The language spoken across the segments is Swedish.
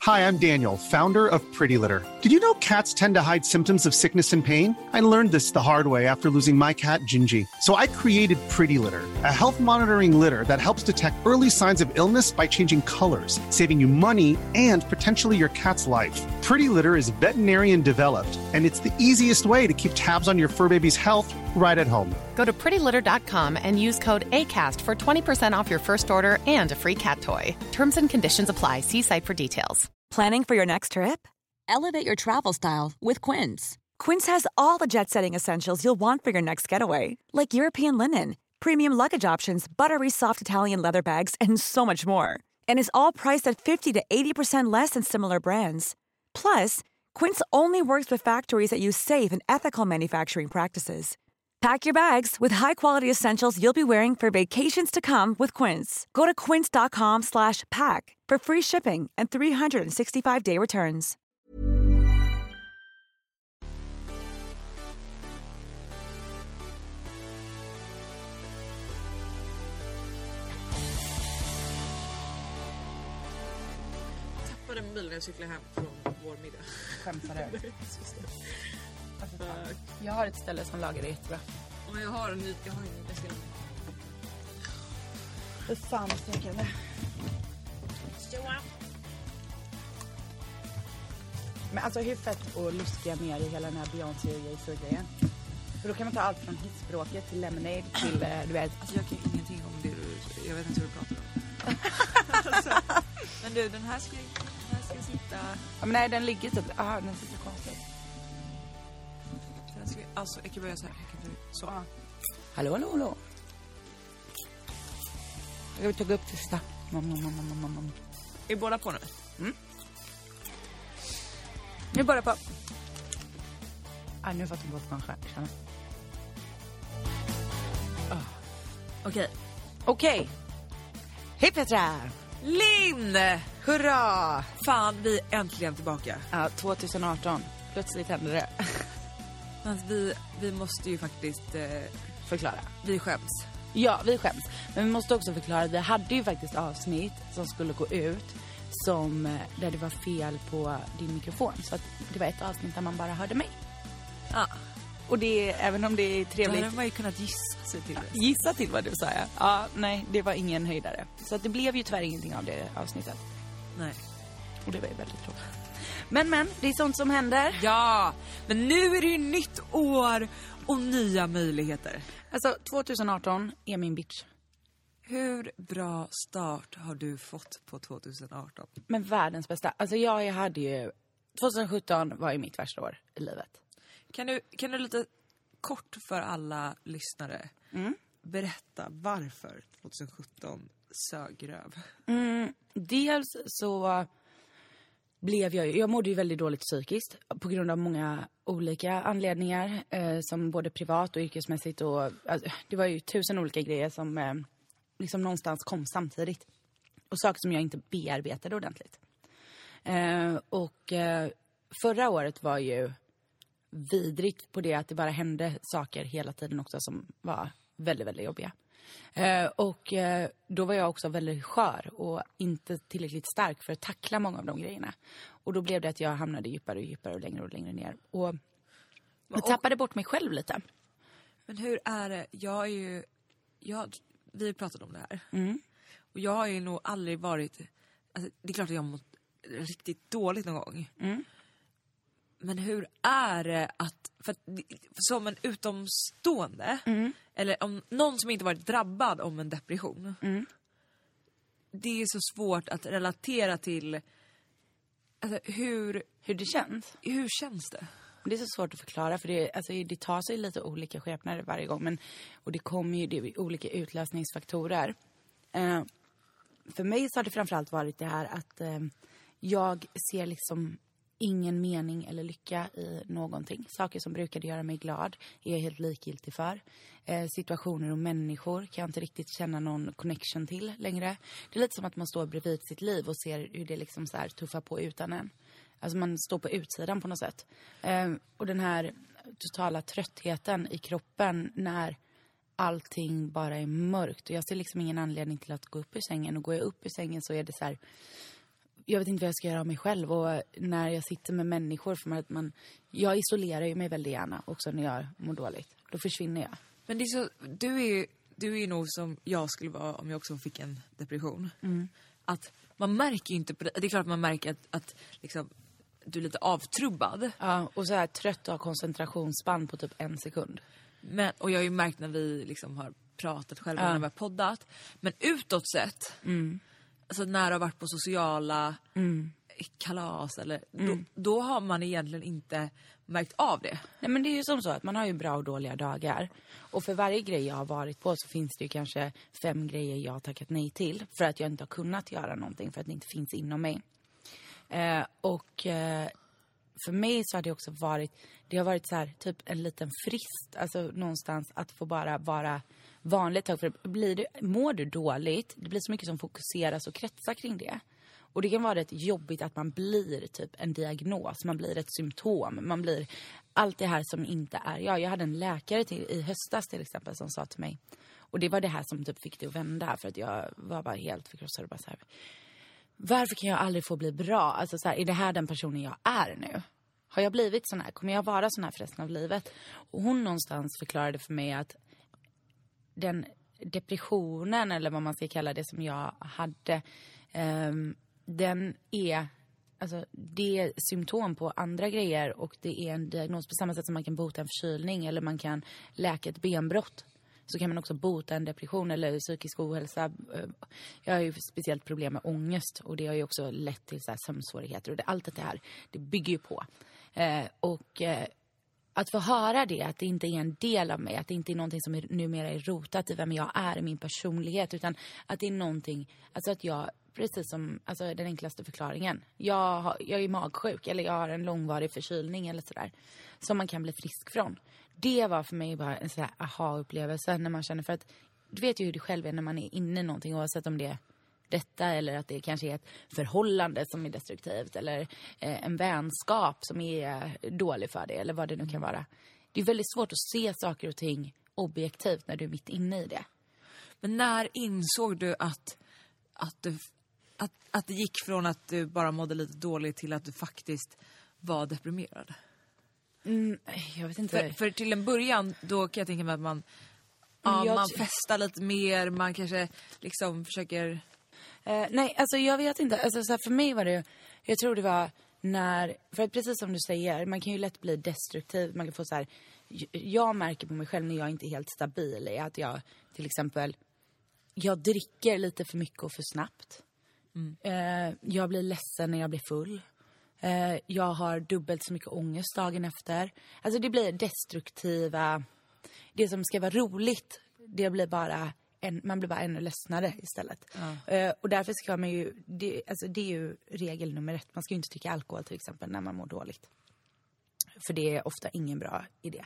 Hi, I'm Daniel, founder of Pretty Litter. Did you know cats tend to hide symptoms of sickness and pain? I learned this the hard way after losing my cat, Gingy. So I created Pretty Litter, a health monitoring litter that helps detect early signs of illness by changing colors, saving you money and potentially your cat's life. Pretty Litter is veterinarian developed, and it's the easiest way to keep tabs on your fur baby's health right at home. Go to prettylitter.com and use code ACAST for 20% off your first order and a free cat toy. Terms and conditions apply. See site for details. Planning for your next trip? Elevate your travel style with Quince. Quince has all the jet-setting essentials you'll want for your next getaway, like European linen, premium luggage options, buttery soft Italian leather bags, and so much more. And is all priced at 50 to 80% less than similar brands. Plus, Quince only works with factories that use safe and ethical manufacturing practices. Pack your bags with high-quality essentials you'll be wearing for vacations to come with Quince. Go to quince.com/pack for free shipping and 365-day returns. Tappade mobilen när jag cyklade hem från vår middag. Skämtar du? Alltså, jag har ett ställe som lagar det jättebra. Och jag har ingen väska. Hur fan stekar det? Men alltså hur fett och lustiga mer i hela den här Beyoncé-grejen. För då kan man ta allt från hitsspråket till Lemonade till, du vet. Alltså jag kan ingenting om det jag vet inte hur du pratar om. Alltså, men du, den här ska sitta... Ja, men nej, den ligger typ... den sitter konstigt. Alltså, jag kan börja så här. Så. Hallå. Jag vill ta upp sista. Är vi båda på nu? Mm. Nu bara på. Nu har fått en bort kanske. Okej. Hej Petra! Linn! Hurra! Fan, vi är äntligen tillbaka. Ja, 2018. Plötsligt hände det. Alltså, vi måste ju faktiskt förklara. Vi skäms. Ja, vi skäms. Men vi måste också förklara att vi hade ju faktiskt avsnitt som skulle gå ut där det var fel på din mikrofon. Så att det var ett avsnitt där man bara hörde mig. Ja. Och det, även om det är trevligt... Då hade man ju kunnat gissa sig till det. Gissa till vad du sa, ja. Ja, nej, det var ingen höjdare. Så att det blev ju tyvärr ingenting av det avsnittet. Nej. Och det var ju väldigt tråkigt. Men, det är sånt som händer. Ja, men nu är det ju nytt år och nya möjligheter. Alltså, 2018 är min bitch. Hur bra start har du fått på 2018? Men världens bästa. Alltså jag hade ju... 2017 var ju mitt värsta år i livet. Kan du lite kort för alla lyssnare berätta varför 2017 sög röv? Dels så blev jag mådde ju väldigt dåligt psykiskt på grund av många olika anledningar som både privat och yrkesmässigt och alltså, det var ju 1000 olika grejer som liksom någonstans kom samtidigt och saker som jag inte bearbetade ordentligt. Förra året var ju vidrigt på det att det bara hände saker hela tiden också som var väldigt, väldigt jobbiga. Då var jag också väldigt skör och inte tillräckligt stark för att tackla många av de grejerna. Och då blev det att jag hamnade djupare och djupare och längre ner. Och jag tappade bort mig själv lite. Men hur är det? Vi har pratat om det här. Och jag har ju nog aldrig varit... Alltså, det är klart att jag har mått riktigt dåligt någon gång. Men hur är det att... som en utomstående... Eller om någon som inte varit drabbad om en depression. Det är så svårt att relatera till... Alltså, hur det känns. Hur känns det? Det är så svårt att förklara för det tar sig lite olika skepnader varje gång. Och det kommer ju det är olika utlösningsfaktorer. För mig så har det framförallt varit det här att jag ser liksom ingen mening eller lycka i någonting. Saker som brukade göra mig glad är jag helt likgiltig för. Situationer och människor kan jag inte riktigt känna någon connection till längre. Det är lite som att man står bredvid sitt liv och ser hur det liksom så här tuffar på utan en. Alltså man står på utsidan på något sätt. Och den här totala tröttheten i kroppen när allting bara är mörkt. Och jag ser liksom ingen anledning till att gå upp ur sängen. Och går jag upp ur sängen så är det så här jag vet inte vad jag ska göra av mig själv. Och när jag sitter med människor, för att jag isolerar ju mig väldigt gärna också när jag mår dåligt. Då försvinner jag. Men det är så, du är ju nog som jag skulle vara om jag också fick en depression. Att man märker ju inte på det. Det är klart att man märker att liksom, du är lite avtrubbad. Ja, och så här trött och har koncentrationsspann på typ 1 sekund. Och jag har ju märkt när vi liksom har pratat själva när vi har poddat. Men utåt sett, alltså när du har varit på sociala kalas eller, då har man egentligen inte märkt av det. Nej, men det är ju som så att man har ju bra och dåliga dagar. Och för varje grej jag har varit på så finns det ju kanske 5 grejer jag har tackat nej till. För att jag inte har kunnat göra någonting, för att det inte finns inom mig. För mig så har det också varit, det har varit så här typ en liten frist, alltså någonstans att få bara vara vanligt. För mår du dåligt, det blir så mycket som fokuseras och kretsar kring det. Och det kan vara rätt jobbigt att man blir typ en diagnos, man blir ett symptom, man blir allt det här som inte är jag hade en läkare i höstas till exempel som sa till mig, och det var det här som typ fick det att vända, för att jag var bara helt förkrossad och bara så här: varför kan jag aldrig få bli bra? Alltså så här, är det här den personen jag är nu? Har jag blivit sån här? Kommer jag vara sån här för resten av livet? Och hon någonstans förklarade för mig att den depressionen, eller vad man ska kalla det som jag hade, den är, alltså det är symptom på andra grejer, och det är en diagnos på samma sätt som man kan bota en förkylning eller man kan läka ett benbrott. Så kan man också bota en depression eller psykisk ohälsa. Jag har ju speciellt problem med ångest, och det har ju också lett till så här sömnsvårigheter. Och allt det här, det bygger ju på. Att få höra det, att det inte är en del av mig, att det inte är någonting som numera är rotat i vem jag är, i min personlighet, utan att det är någonting, alltså att jag, precis som, alltså den enklaste förklaringen, jag är magsjuk eller jag har en långvarig förkylning eller sådär, som man kan bli frisk från. Det var för mig bara en sån här aha-upplevelse när man känner, för att du vet ju hur det själv är när man är inne i någonting, oavsett om det är detta eller att det kanske är ett förhållande som är destruktivt eller en vänskap som är dålig för det eller vad det nu kan vara. Det är väldigt svårt att se saker och ting objektivt när du är mitt inne i det. Men när insåg du att det gick från att du bara mådde lite dåligt till att du faktiskt var deprimerad? Jag vet inte. För till en början, då kan jag tänka mig att man festar lite mer, man kanske liksom försöker... Nej, alltså jag vet inte. Alltså, så här, för mig var det, jag tror det var när, för att precis som du säger, man kan ju lätt bli destruktiv. Man kan få så här, jag märker på mig själv när jag inte är helt stabil är att jag till exempel, jag dricker lite för mycket och för snabbt. Jag blir ledsen när jag blir full. Jag har dubbelt så mycket ångest dagen efter. Alltså det blir destruktiva, det som ska vara roligt, det blir bara man blir bara ännu ledsnare istället. Och därför ska man ju, det är ju regel nummer 1. Man ska ju inte dricka alkohol till exempel när man mår dåligt. För det är ofta ingen bra idé.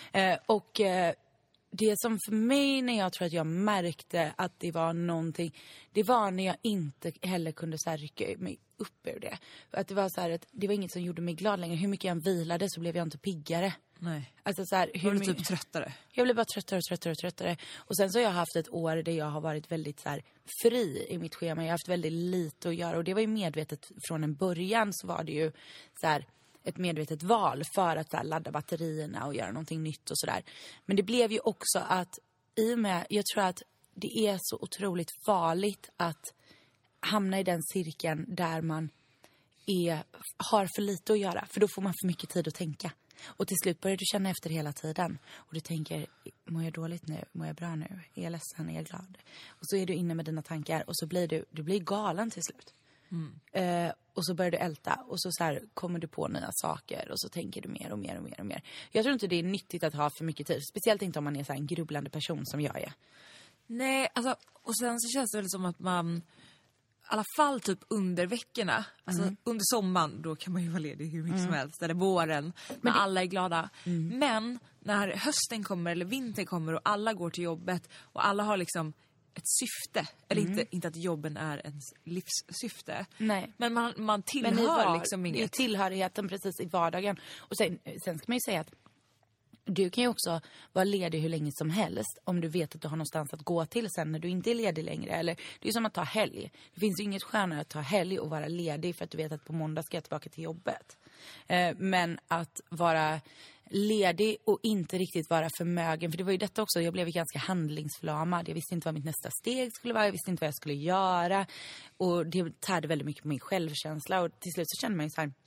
Det som för mig, när jag tror att jag märkte att det var någonting, det var när jag inte heller kunde så här rycka mig upp ur det. Att det var så här, att det var inget som gjorde mig glad längre. Hur mycket jag vilade så blev jag inte piggare. Nej. Alltså så här, var du typ tröttare? Jag blev bara tröttare. Och sen så har jag haft ett år där jag har varit väldigt så här fri i mitt schema. Jag har haft väldigt lite att göra, och det var ju medvetet från en början, så var det ju så här ett medvetet val för att så här ladda batterierna och göra någonting nytt och sådär. Men det blev ju också att jag tror att det är så otroligt farligt att hamna i den cirkeln där man har för lite att göra. För då får man för mycket tid att tänka. Och till slut börjar du känna efter hela tiden. Och du tänker, mår jag dåligt nu? Mår jag bra nu? Är jag ledsen? Är jag glad? Och så är du inne med dina tankar. Och så blir du blir galen till slut. Och så börjar du älta. Och så här kommer du på nya saker. Och så tänker du mer och mer och mer och mer. Jag tror inte det är nyttigt att ha för mycket tid. Speciellt inte om man är så här en grubblande person som jag är. Nej, alltså, och sen så känns det väl som att man, i alla fall typ under veckorna, alltså under sommaren, då kan man ju vara ledig hur mycket som helst, eller våren, när alla är glada. Men när hösten kommer eller vintern kommer och alla går till jobbet och alla har liksom ett syfte, eller inte att jobben är ens livssyfte. Nej. Men man tillhör liksom inget. Det är tillhörigheten precis i vardagen. Och sen ska man ju säga att Du kan ju också vara ledig hur länge som helst om du vet att du har någonstans att gå till sen när du inte är ledig längre. Eller, det är som att ta helg. Det finns ju inget skönare att ta helg och vara ledig för att du vet att på måndag ska jag tillbaka till jobbet. Men att vara ledig och inte riktigt vara förmögen. För det var ju detta också, jag blev ganska handlingsförlamad. Jag visste inte vad mitt nästa steg skulle vara. Jag visste inte vad jag skulle göra. Och det tärde väldigt mycket på min självkänsla. Och till slut så kände man ju så här...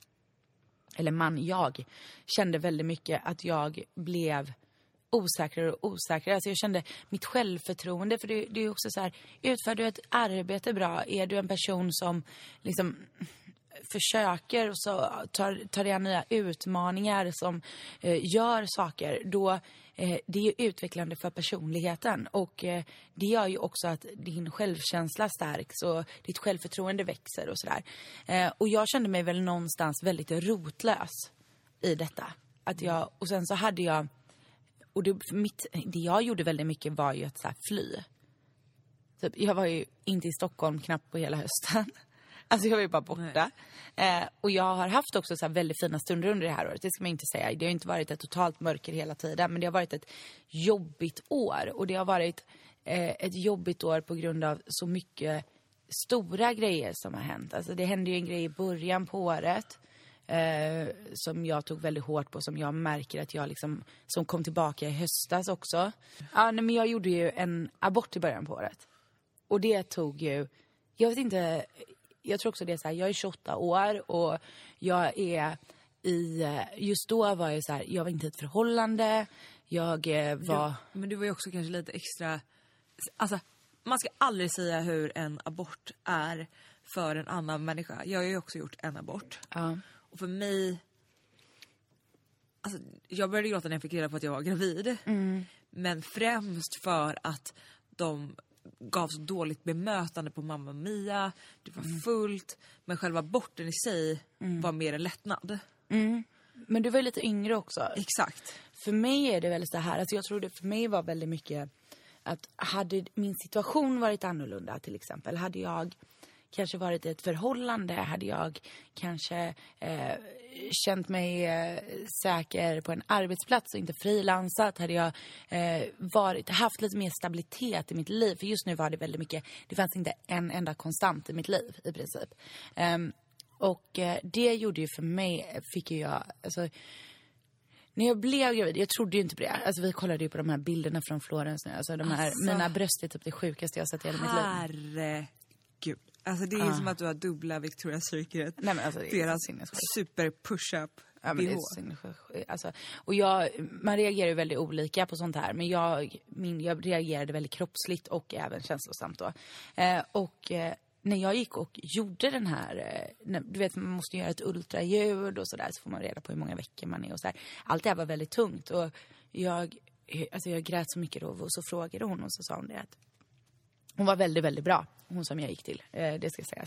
jag kände väldigt mycket att jag blev osäkrare och osäkrare. Alltså jag kände mitt självförtroende, för det är också så här, utför du ett arbete bra, är du en person som liksom försöker och så tar dig an nya utmaningar, som gör saker, då det är ju utvecklande för personligheten, och det gör ju också att din självkänsla stärks och ditt självförtroende växer och sådär. Och jag kände mig väl någonstans väldigt rotlös i detta. Och sen så hade jag, och det jag gjorde väldigt mycket var ju att så här fly. Så jag var ju inte i Stockholm knappt på hela hösten. Alltså jag var ju bara borta. Och jag har haft också så här väldigt fina stunder under det här året. Det ska man inte säga. Det har inte varit ett totalt mörker hela tiden. Men det har varit ett jobbigt år. Och det har varit ett jobbigt år på grund av så mycket stora grejer som har hänt. Alltså det hände ju en grej i början på året. Som jag tog väldigt hårt på. Som jag märker att jag liksom, som kom tillbaka i höstas också. Ja, nej, men jag gjorde ju en abort i början på året. Och det tog ju... Jag vet inte... Jag tror också det är så här, jag är 28 år och jag är just då var jag så här, jag var inte i ett förhållande, jag var... Men du var ju också kanske lite extra, alltså man ska aldrig säga hur en abort är för en annan människa. Jag har ju också gjort en abort. Ja. Och för mig, alltså jag började gråta när jag fick reda på att jag var gravid. Men främst för att de gav så dåligt bemötande på mamma Mia. Det var fullt. Men själva aborten i sig var mer en lättnad. Men du var ju lite yngre också. Exakt. För mig är det väl så här. Alltså jag tror det för mig var väldigt mycket att hade min situation varit annorlunda till exempel. Hade jag kanske varit i ett förhållande. Hade jag kanske känt mig säker på en arbetsplats och inte frilansat. Hade jag haft lite mer stabilitet i mitt liv. För just nu var det väldigt mycket, det fanns inte en enda konstant i mitt liv i princip. Och det gjorde ju för mig, fick ju jag, alltså när jag blev gravid, jag trodde ju inte på det. Alltså vi kollade ju på de här bilderna från Florens nu. Alltså de här, mina bröst är typ det sjukaste jag sett i hela mitt liv. Herregud. Alltså det är som att du har dubbla Victoria's Secret. Nej, men alltså, det är deras super push-up. Ja, men det är alltså, och man reagerar ju väldigt olika på sånt här. Men jag reagerade väldigt kroppsligt och även känslosamt då. När jag gick och gjorde den här, du vet man måste göra ett ultraljud och sådär, så får man reda på hur många veckor man är och så där. Allt det här var väldigt tungt och jag grät så mycket då, och så frågade hon och så sa hon det att hon var väldigt, väldigt bra, hon som jag gick till, det ska sägas.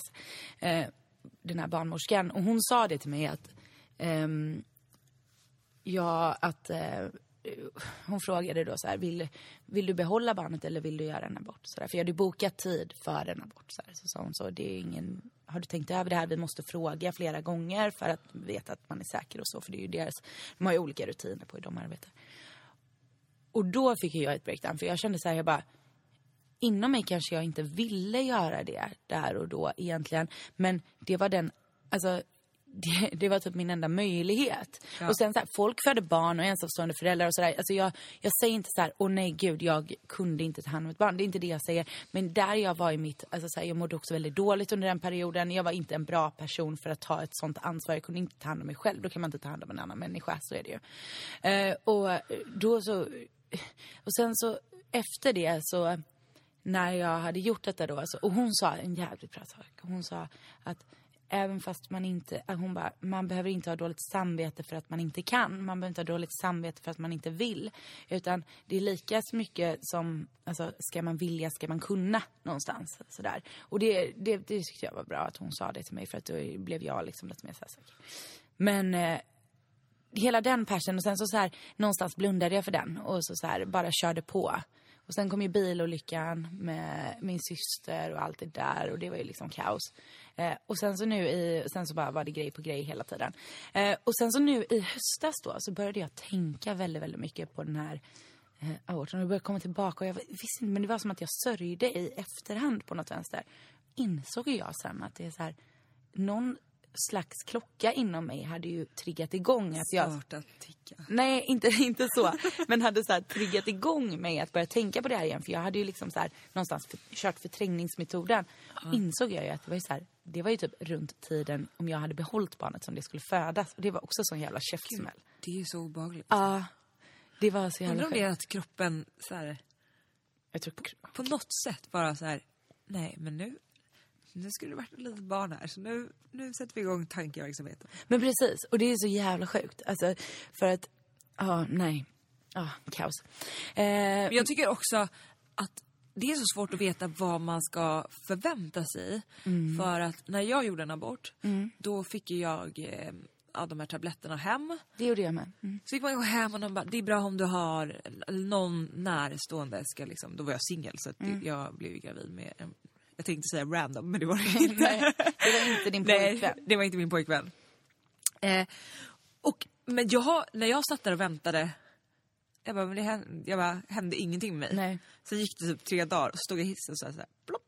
Den här barnmorskan, och hon sa det till mig att hon frågade då så här, vill du behålla barnet eller vill du göra en abort? Så där, för jag hade bokat tid för en abort. Så sa hon så, det är ingen, har du tänkt över det här? Vi måste fråga flera gånger för att veta att man är säker och så. För det är ju de har ju olika rutiner på hur de arbetar. Och då fick jag ett breakdown, för jag kände så här, jag bara, inom mig kanske jag inte ville göra det där och då egentligen. Men det var det var typ min enda möjlighet. Ja. Och sen så här, folk födde barn och ensamstående föräldrar och sådär. Alltså jag säger inte så här, åh nej gud, jag kunde inte ta hand om ett barn. Det är inte det jag säger. Men där jag var i mitt, alltså så här, jag mådde också väldigt dåligt under den perioden. Jag var inte en bra person för att ta ett sånt ansvar. Jag kunde inte ta hand om mig själv. Då kan man inte ta hand om en annan människa, så är det ju. Och sen så efter det så, när jag hade gjort detta då, alltså, och hon sa en jävligt bra sak. Hon sa att även fast man behöver inte ha dåligt samvete för att man inte kan. Man behöver inte ha dåligt samvete för att man inte vill. Utan det är lika mycket som, alltså, ska man vilja, ska man kunna någonstans. Sådär. Och det tyckte jag var bra att hon sa det till mig, för att då blev jag liksom lite mer säker. Men hela den passion, och sen så här, någonstans blundade jag för den. Och så här, bara körde på. Och sen kom ju bilolyckan med min syster och allt det där. Och det var ju liksom kaos. Och sen så sen så bara var det grej på grej hela tiden. Och sen så nu i höstas då så började jag tänka väldigt, väldigt mycket på den här aborten. Och jag började komma tillbaka och jag visste inte, men det var som att jag sörjde i efterhand på något vänster. Insåg jag sen att det är så här, någon slags klocka inom mig hade ju triggat igång att jag startat ticka. Nej, inte så, men hade så här triggat igång mig att börja tänka på det här igen, för jag hade ju liksom så här någonstans kört förträngningsmetoden. Insåg jag ju att det var ju så här, det var ju typ runt tiden om jag hade behållit barnet som det skulle födas, och det var också sån jävla käftsmäll. Det är ju så obehagligt. Ja, det var så jävla undrar om det är att kroppen så här, jag tror på något sätt bara så här, nej men nu skulle det varit ett litet barn här. Så nu sätter vi igång tankeverksamheten. Men precis, och det är så jävla sjukt. Alltså, för att, kaos. Men jag tycker också att det är så svårt att veta vad man ska förvänta sig. För att när jag gjorde en abort, då fick jag de här tabletterna hem. Det gjorde jag med. Så gick man gå hem och de bara, det är bra om du har någon närstående. Då var jag singel, så att jag blev ju gravid med jag tänkte säga random, men det var det inte. Nej, det var inte din pojkvän. Nej, det var inte min pojkvän. Men när jag satt där och väntade, jag bara, hände ingenting med mig. Nej. Sen gick det typ 3 dagar och stod i hissen och så här plopp.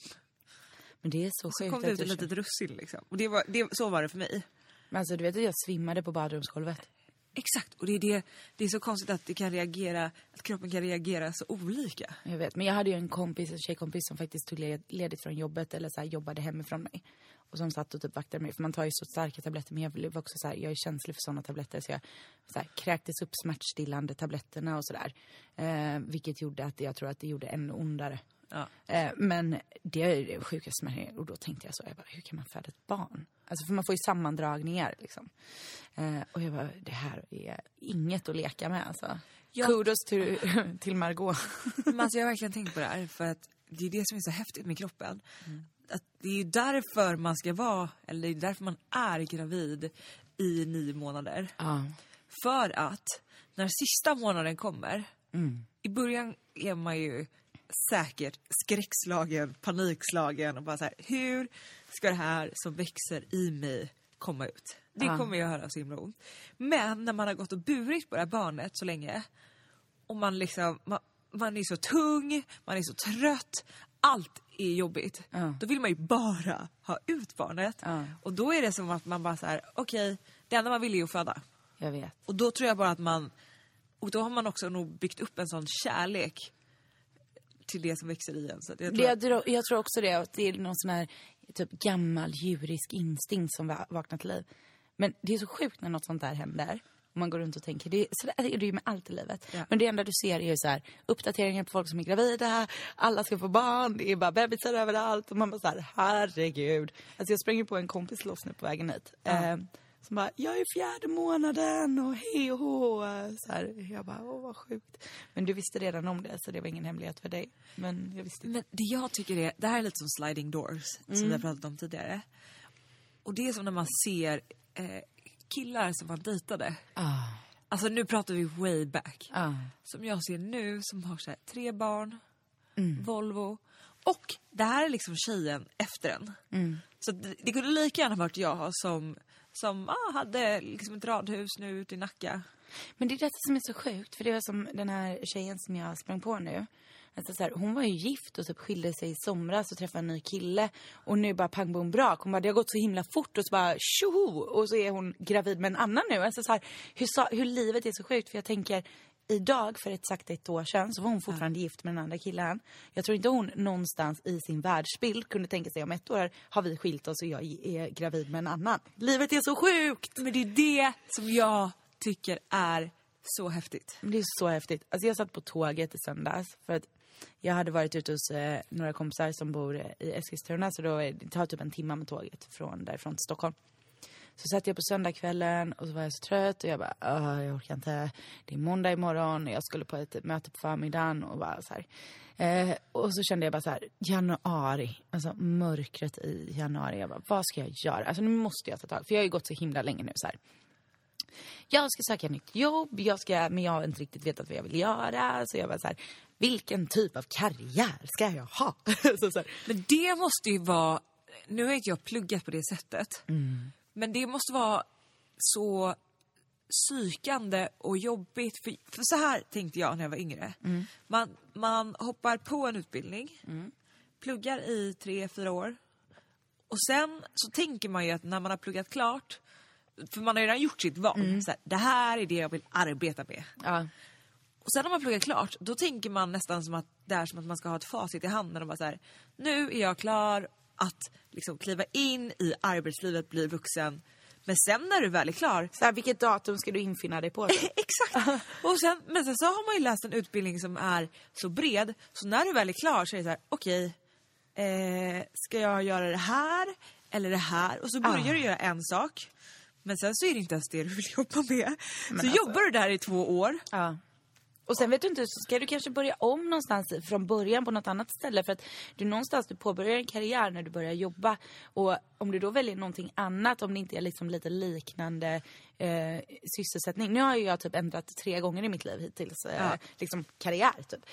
Men det är så sjukt. Så kom det ut ett litet russin liksom. Och så var det för mig. Men alltså, du vet att jag svimmade på badrumsgolvet. Exakt, och det är så konstigt att att kroppen kan reagera så olika. Jag vet, men jag hade ju en tjejkompis som faktiskt tog ledigt från jobbet eller så här, jobbade hemifrån mig. Och som satt och typ vaktade mig, för man tar ju så starka tabletter, men jag var också så här, jag är känslig för sådana tabletter, så jag så här, kräktes upp smärtstillande tabletterna och sådär. Vilket gjorde att jag tror att det gjorde ännu ondare. Ja. Men det är det sjukaste smärtan. Och då tänkte jag bara, hur kan man föda ett barn? Alltså, för man får ju sammandragningar liksom. Och jag bara, det här är inget att leka med alltså. Kudos till Margot. Men alltså, jag har verkligen tänkt på det här, för att det är det som är så häftigt med kroppen. Att det är ju därför man ska vara, eller det är därför man är gravid i 9 månader. För att när sista månaden kommer, i början är man ju säkert skräckslagen, panikslagen och bara så här, hur ska det här som växer i mig komma ut? Det kommer jag höra så himla ont. Men när man har gått och burit på det här barnet så länge, och man liksom man är så tung, man är så trött, allt är jobbigt. Då vill man ju bara ha ut barnet. Och då är det som att man bara så här, okej, det enda man vill är att föda. Jag vet. Och då tror jag bara att och då har man också nog byggt upp en sån kärlek till det som växer i en. Så jag tror också det, att det är någon sån här typ gammal djurisk instinkt som vaknar till liv. Men det är så sjukt när något sånt där händer. Och man går runt och tänker, så där är det ju med allt i livet. Ja. Men det enda du ser är ju så här, uppdateringar på folk som är gravida, alla ska få barn, det är bara bebisar överallt. Och man bara så här, herregud. Alltså jag sprang ju på en kompis loss nu på vägen hit. Som bara, jag är 4:e månaden och hej och hå. Så här, jag bara, vad sjukt. Men du visste redan om det, så det var ingen hemlighet för dig. Men jag visste inte. Men det jag tycker det här är lite som sliding doors, som vi har pratat om tidigare. Och det är som när man ser killar som man dejtade. Alltså nu pratar vi way back. Som jag ser nu, som har så här 3 barn, Volvo. Och det här är liksom tjejen efter en. Så det kunde lika gärna varit jag som hade liksom ett radhus nu ute i Nacka. Men det är detta som är så sjukt. För det var som den här tjejen som jag sprang på nu. Alltså så här, hon var ju gift och typ skilde sig i somras och träffade en ny kille. Och nu bara pang bom brak. Hon bara, det har gått så himla fort. Och så bara tjoho! Och så är hon gravid med en annan nu. Alltså så här, hur livet är så sjukt. För jag tänker, idag för exakt 1 år sedan så var hon fortfarande gift med den andra killen. Jag tror inte hon någonstans i sin världsbild kunde tänka sig, om 1 år har vi skilt oss och jag är gravid med en annan. Livet är så sjukt! Men det är det som jag tycker är så häftigt. Det är så häftigt. Alltså jag satt på tåget i söndags för att jag hade varit ute hos några kompisar som bor i Eskilstuna, så då det tar typ 1 timme med tåget därifrån till Stockholm. Så satt jag på söndagskvällen och så var jag så trött och jag bara, jag orkar inte. Det är måndag imorgon och jag skulle på ett möte på förmiddagen och bara så här. Och så kände jag bara så här, januari, alltså mörkret i januari. Jag bara, vad ska jag göra? Alltså nu måste jag ta tag, för jag har ju gått så himla länge nu så här. jag ska söka nytt jobb, men jag har inte riktigt vetat vad jag vill göra. Så jag var så här, vilken typ av karriär ska jag ha? så här. Men det måste ju vara, nu har inte jag pluggat på det sättet. Men det måste vara så psykande och jobbigt. För så här tänkte jag när jag var yngre. Man hoppar på en utbildning, pluggar i 3-4 år. Och sen så tänker man ju att när man har pluggat klart, för man har redan gjort sitt val, så här, det här är det jag vill arbeta med. Ja. Och sen när man pluggar klart, då tänker man nästan som att det är som att man ska ha ett facit i handen och bara så här, nu är jag klar att liksom kliva in i arbetslivet, bli vuxen. Men sen när du väl är klar, Så här, vilket datum ska du infinna dig på? exakt. Men sen så har man ju läst en utbildning som är så bred, så när du väl är klar så är det så här, okej, ska jag göra det här eller det här? Och så börjar du göra en sak, men sen så är det inte ens det du vill jobba med. Men så jobbar du där i 2 år. Ja. Och sen vet du inte, så ska du kanske börja om någonstans från början på något annat ställe. För att du påbörjar en karriär när du börjar jobba. Och om du då väljer någonting annat, om det inte är liksom lite liknande sysselsättning. Nu har ju jag typ ändrat 3 gånger i mitt liv hittills. Liksom karriär typ.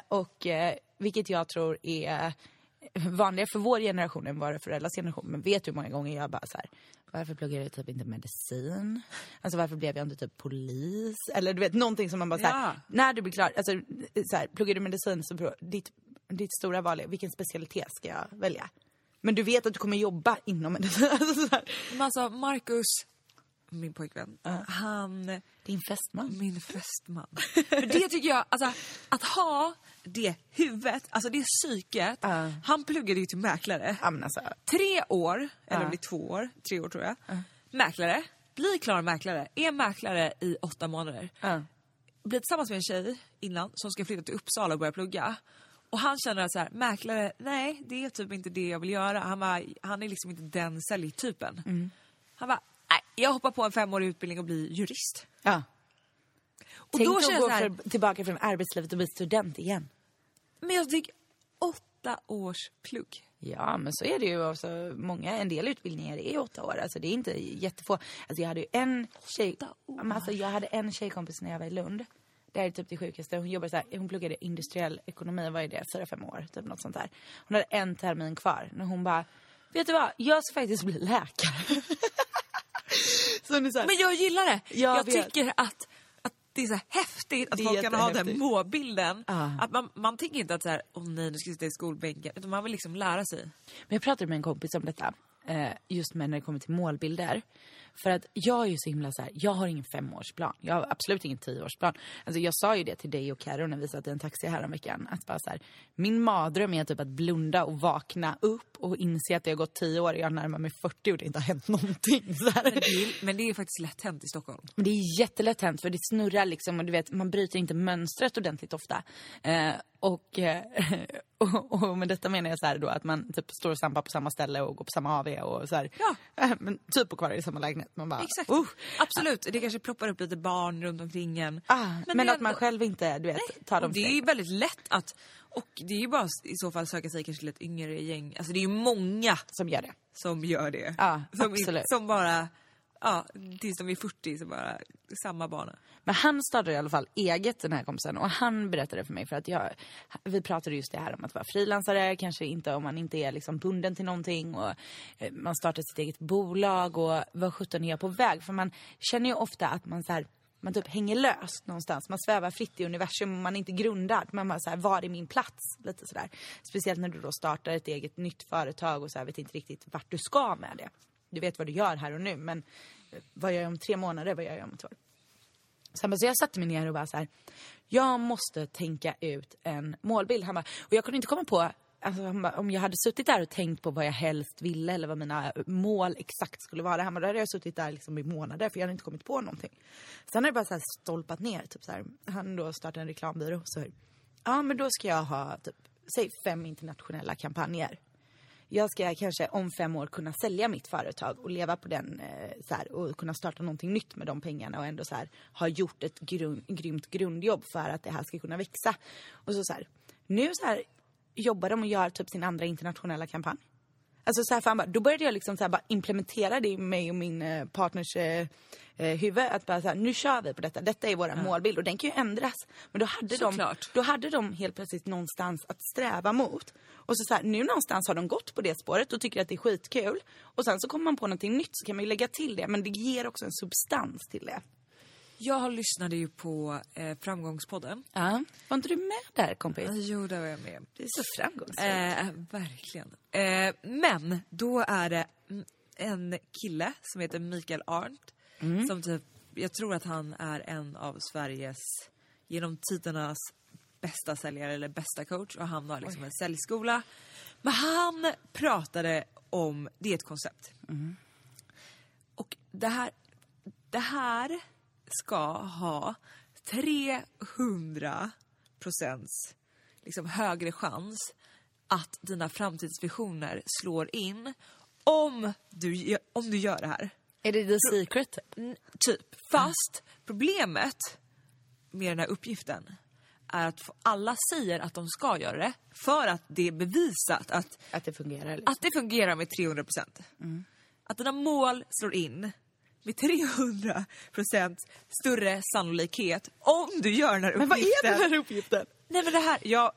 Vilket jag tror är vanligare för vår generation än våra föräldrars generation. Men vet du hur många gånger jag bara så här, varför pluggar jag typ inte medicin? Alltså varför blev jag inte typ polis? Eller du vet, någonting som man bara så här, när du blir klar, alltså så här, pluggar du medicin så ditt stora val är, vilken specialitet ska jag välja? Men du vet att du kommer jobba inom medicin. Alltså Marcus, min pojkvän, han... Din fästman. Min fästman. För det tycker jag, alltså att ha det huvudet, alltså det psyket. Han pluggade ju till mäklare. Alltså. 3 år, eller om det är 2 år, 3 år tror jag. Mäklare, bli klar mäklare, är mäklare i 8 månader. Blir tillsammans med en tjej innan som ska flytta till Uppsala och börja plugga. Och han känner att så här, mäklare, nej, det är typ inte det jag vill göra. Han är liksom inte den säljtypen. Han bara, nej, jag hoppar på en 5-årig utbildning och blir jurist. Ja. Och tänk då känns gå det här, tillbaka från arbetslivet och bli student igen. men jag tycker 8 års plugg. Ja, men så är det ju också en del utbildningar är 8 år. Alltså det är inte jättefå. Alltså jag hade ju jag hade en tjejkompis när jag var i Lund. Det är typ det sjukaste. Hon jobbade så här, hon pluggade industriell ekonomi, vad är det? 4-5 år, typ något sånt där. Hon hade en termin kvar när hon bara, vet du vad? Jag ska faktiskt bli läkare. Så här, men jag gillar det. Jag tycker att det är så häftigt att folk kan ha den målbilden. Att man tänker inte att så här, nej, nu ska jag sitta i skolbänken. Utan man vill liksom lära sig. Men jag pratade med en kompis om detta. Just med när det kommer till målbilder. För att jag är ju så himla så här, jag har ingen 5-årsplan. Jag har absolut ingen 10-årsplan. Alltså jag sa ju det till dig och Karo när vi satt i en taxi här en veckan. Att bara så här, min mardröm är typ att blunda och vakna upp och inse att det har gått 10 år och jag närmar mig 40 och det inte har hänt någonting. Så här. Men det är faktiskt lätt hänt i Stockholm. Men det är jättelätt hänt för det snurrar liksom och du vet, man bryter inte mönstret ordentligt ofta. Och med detta menar jag så här då att man typ står och stampar på samma ställe och går på samma AV och så här. Men typ och kvar i samma lägenhet. Man bara, exakt. Absolut, det kanske ploppar upp lite barn runt omkring en. Men att man själv inte, du vet, tar dem. Det är ju väldigt lätt att, och det är ju bara i så fall söka sig kanske till ett yngre gäng. Alltså det är ju många som gör det. Ja, absolut. Som bara, tills de är 40 så bara samma barn. Men han startade i alla fall eget, den här kompisen. Och han berättade för mig för att vi pratade just det här om att vara frilansare. Kanske inte om man inte är liksom bunden till någonting. Och man startar sitt eget bolag och vad 17 är på väg. För man känner ju ofta att man så här, man typ hänger löst någonstans. Man svävar fritt i universum. Man är inte grundad. Man bara så här, var är min plats? Lite sådär. Speciellt när du då startar ett eget nytt företag och så här, vet inte riktigt vart du ska med det. Du vet vad du gör här och nu. Men vad gör jag om 3 månader? Vad gör jag om 2 år? Så jag satte mig ner och bara så här, jag måste tänka ut en målbild. Han bara, och jag kunde inte komma på, alltså, han bara, om jag hade suttit där och tänkt på vad jag helst ville eller vad mina mål exakt skulle vara. Han bara, då hade jag suttit där liksom i månader för jag hade inte kommit på någonting. Sen har jag bara så här stolpat ner, typ så här. Han då startade en reklambyrå. Så men då ska jag ha typ, säg 5 internationella kampanjer. Jag ska kanske om 5 år kunna sälja mitt företag och leva på den så här, och kunna starta någonting nytt med de pengarna och ändå så här, ha gjort ett grymt grundjobb för att det här ska kunna växa. Och så här, nu så här jobbar de och gör typ sin andra internationella kampanj. Alltså så här, för han bara, då började jag liksom så här bara implementera det i mig och min partners huvud. Att bara så här, nu kör vi på detta. Detta är våra målbild och den kan ju ändras. Men då hade de helt plötsligt någonstans att sträva mot. Och så här, nu någonstans har de gått på det spåret och tycker att det är skitkul. Och sen så kommer man på någonting nytt så kan man ju lägga till det. Men det ger också en substans till det. Jag lyssnade ju på Framgångspodden. Ja. Var inte du med där, kompis? Jo, där var jag med. Det är så framgångsrikt. Verkligen. Men då är det en kille som heter Mikael Arndt. Som typ, jag tror att han är en av Sveriges genom tidernas bästa säljare eller bästa coach. Och han har liksom en säljskola. Men han pratade om, det är ett koncept. Och det här ska ha 300% liksom högre chans att dina framtidsvisioner slår in om du gör det här. Är det the secret? Typ. Fast problemet med den här uppgiften är att alla säger att de ska göra det för att det är bevisat att det fungerar. Liksom. Att det fungerar med 300%. Att dina mål slår in med 300% större sannolikhet om du gör den här uppgiften. Men vad är den här uppgiften? Nej, men det här, jag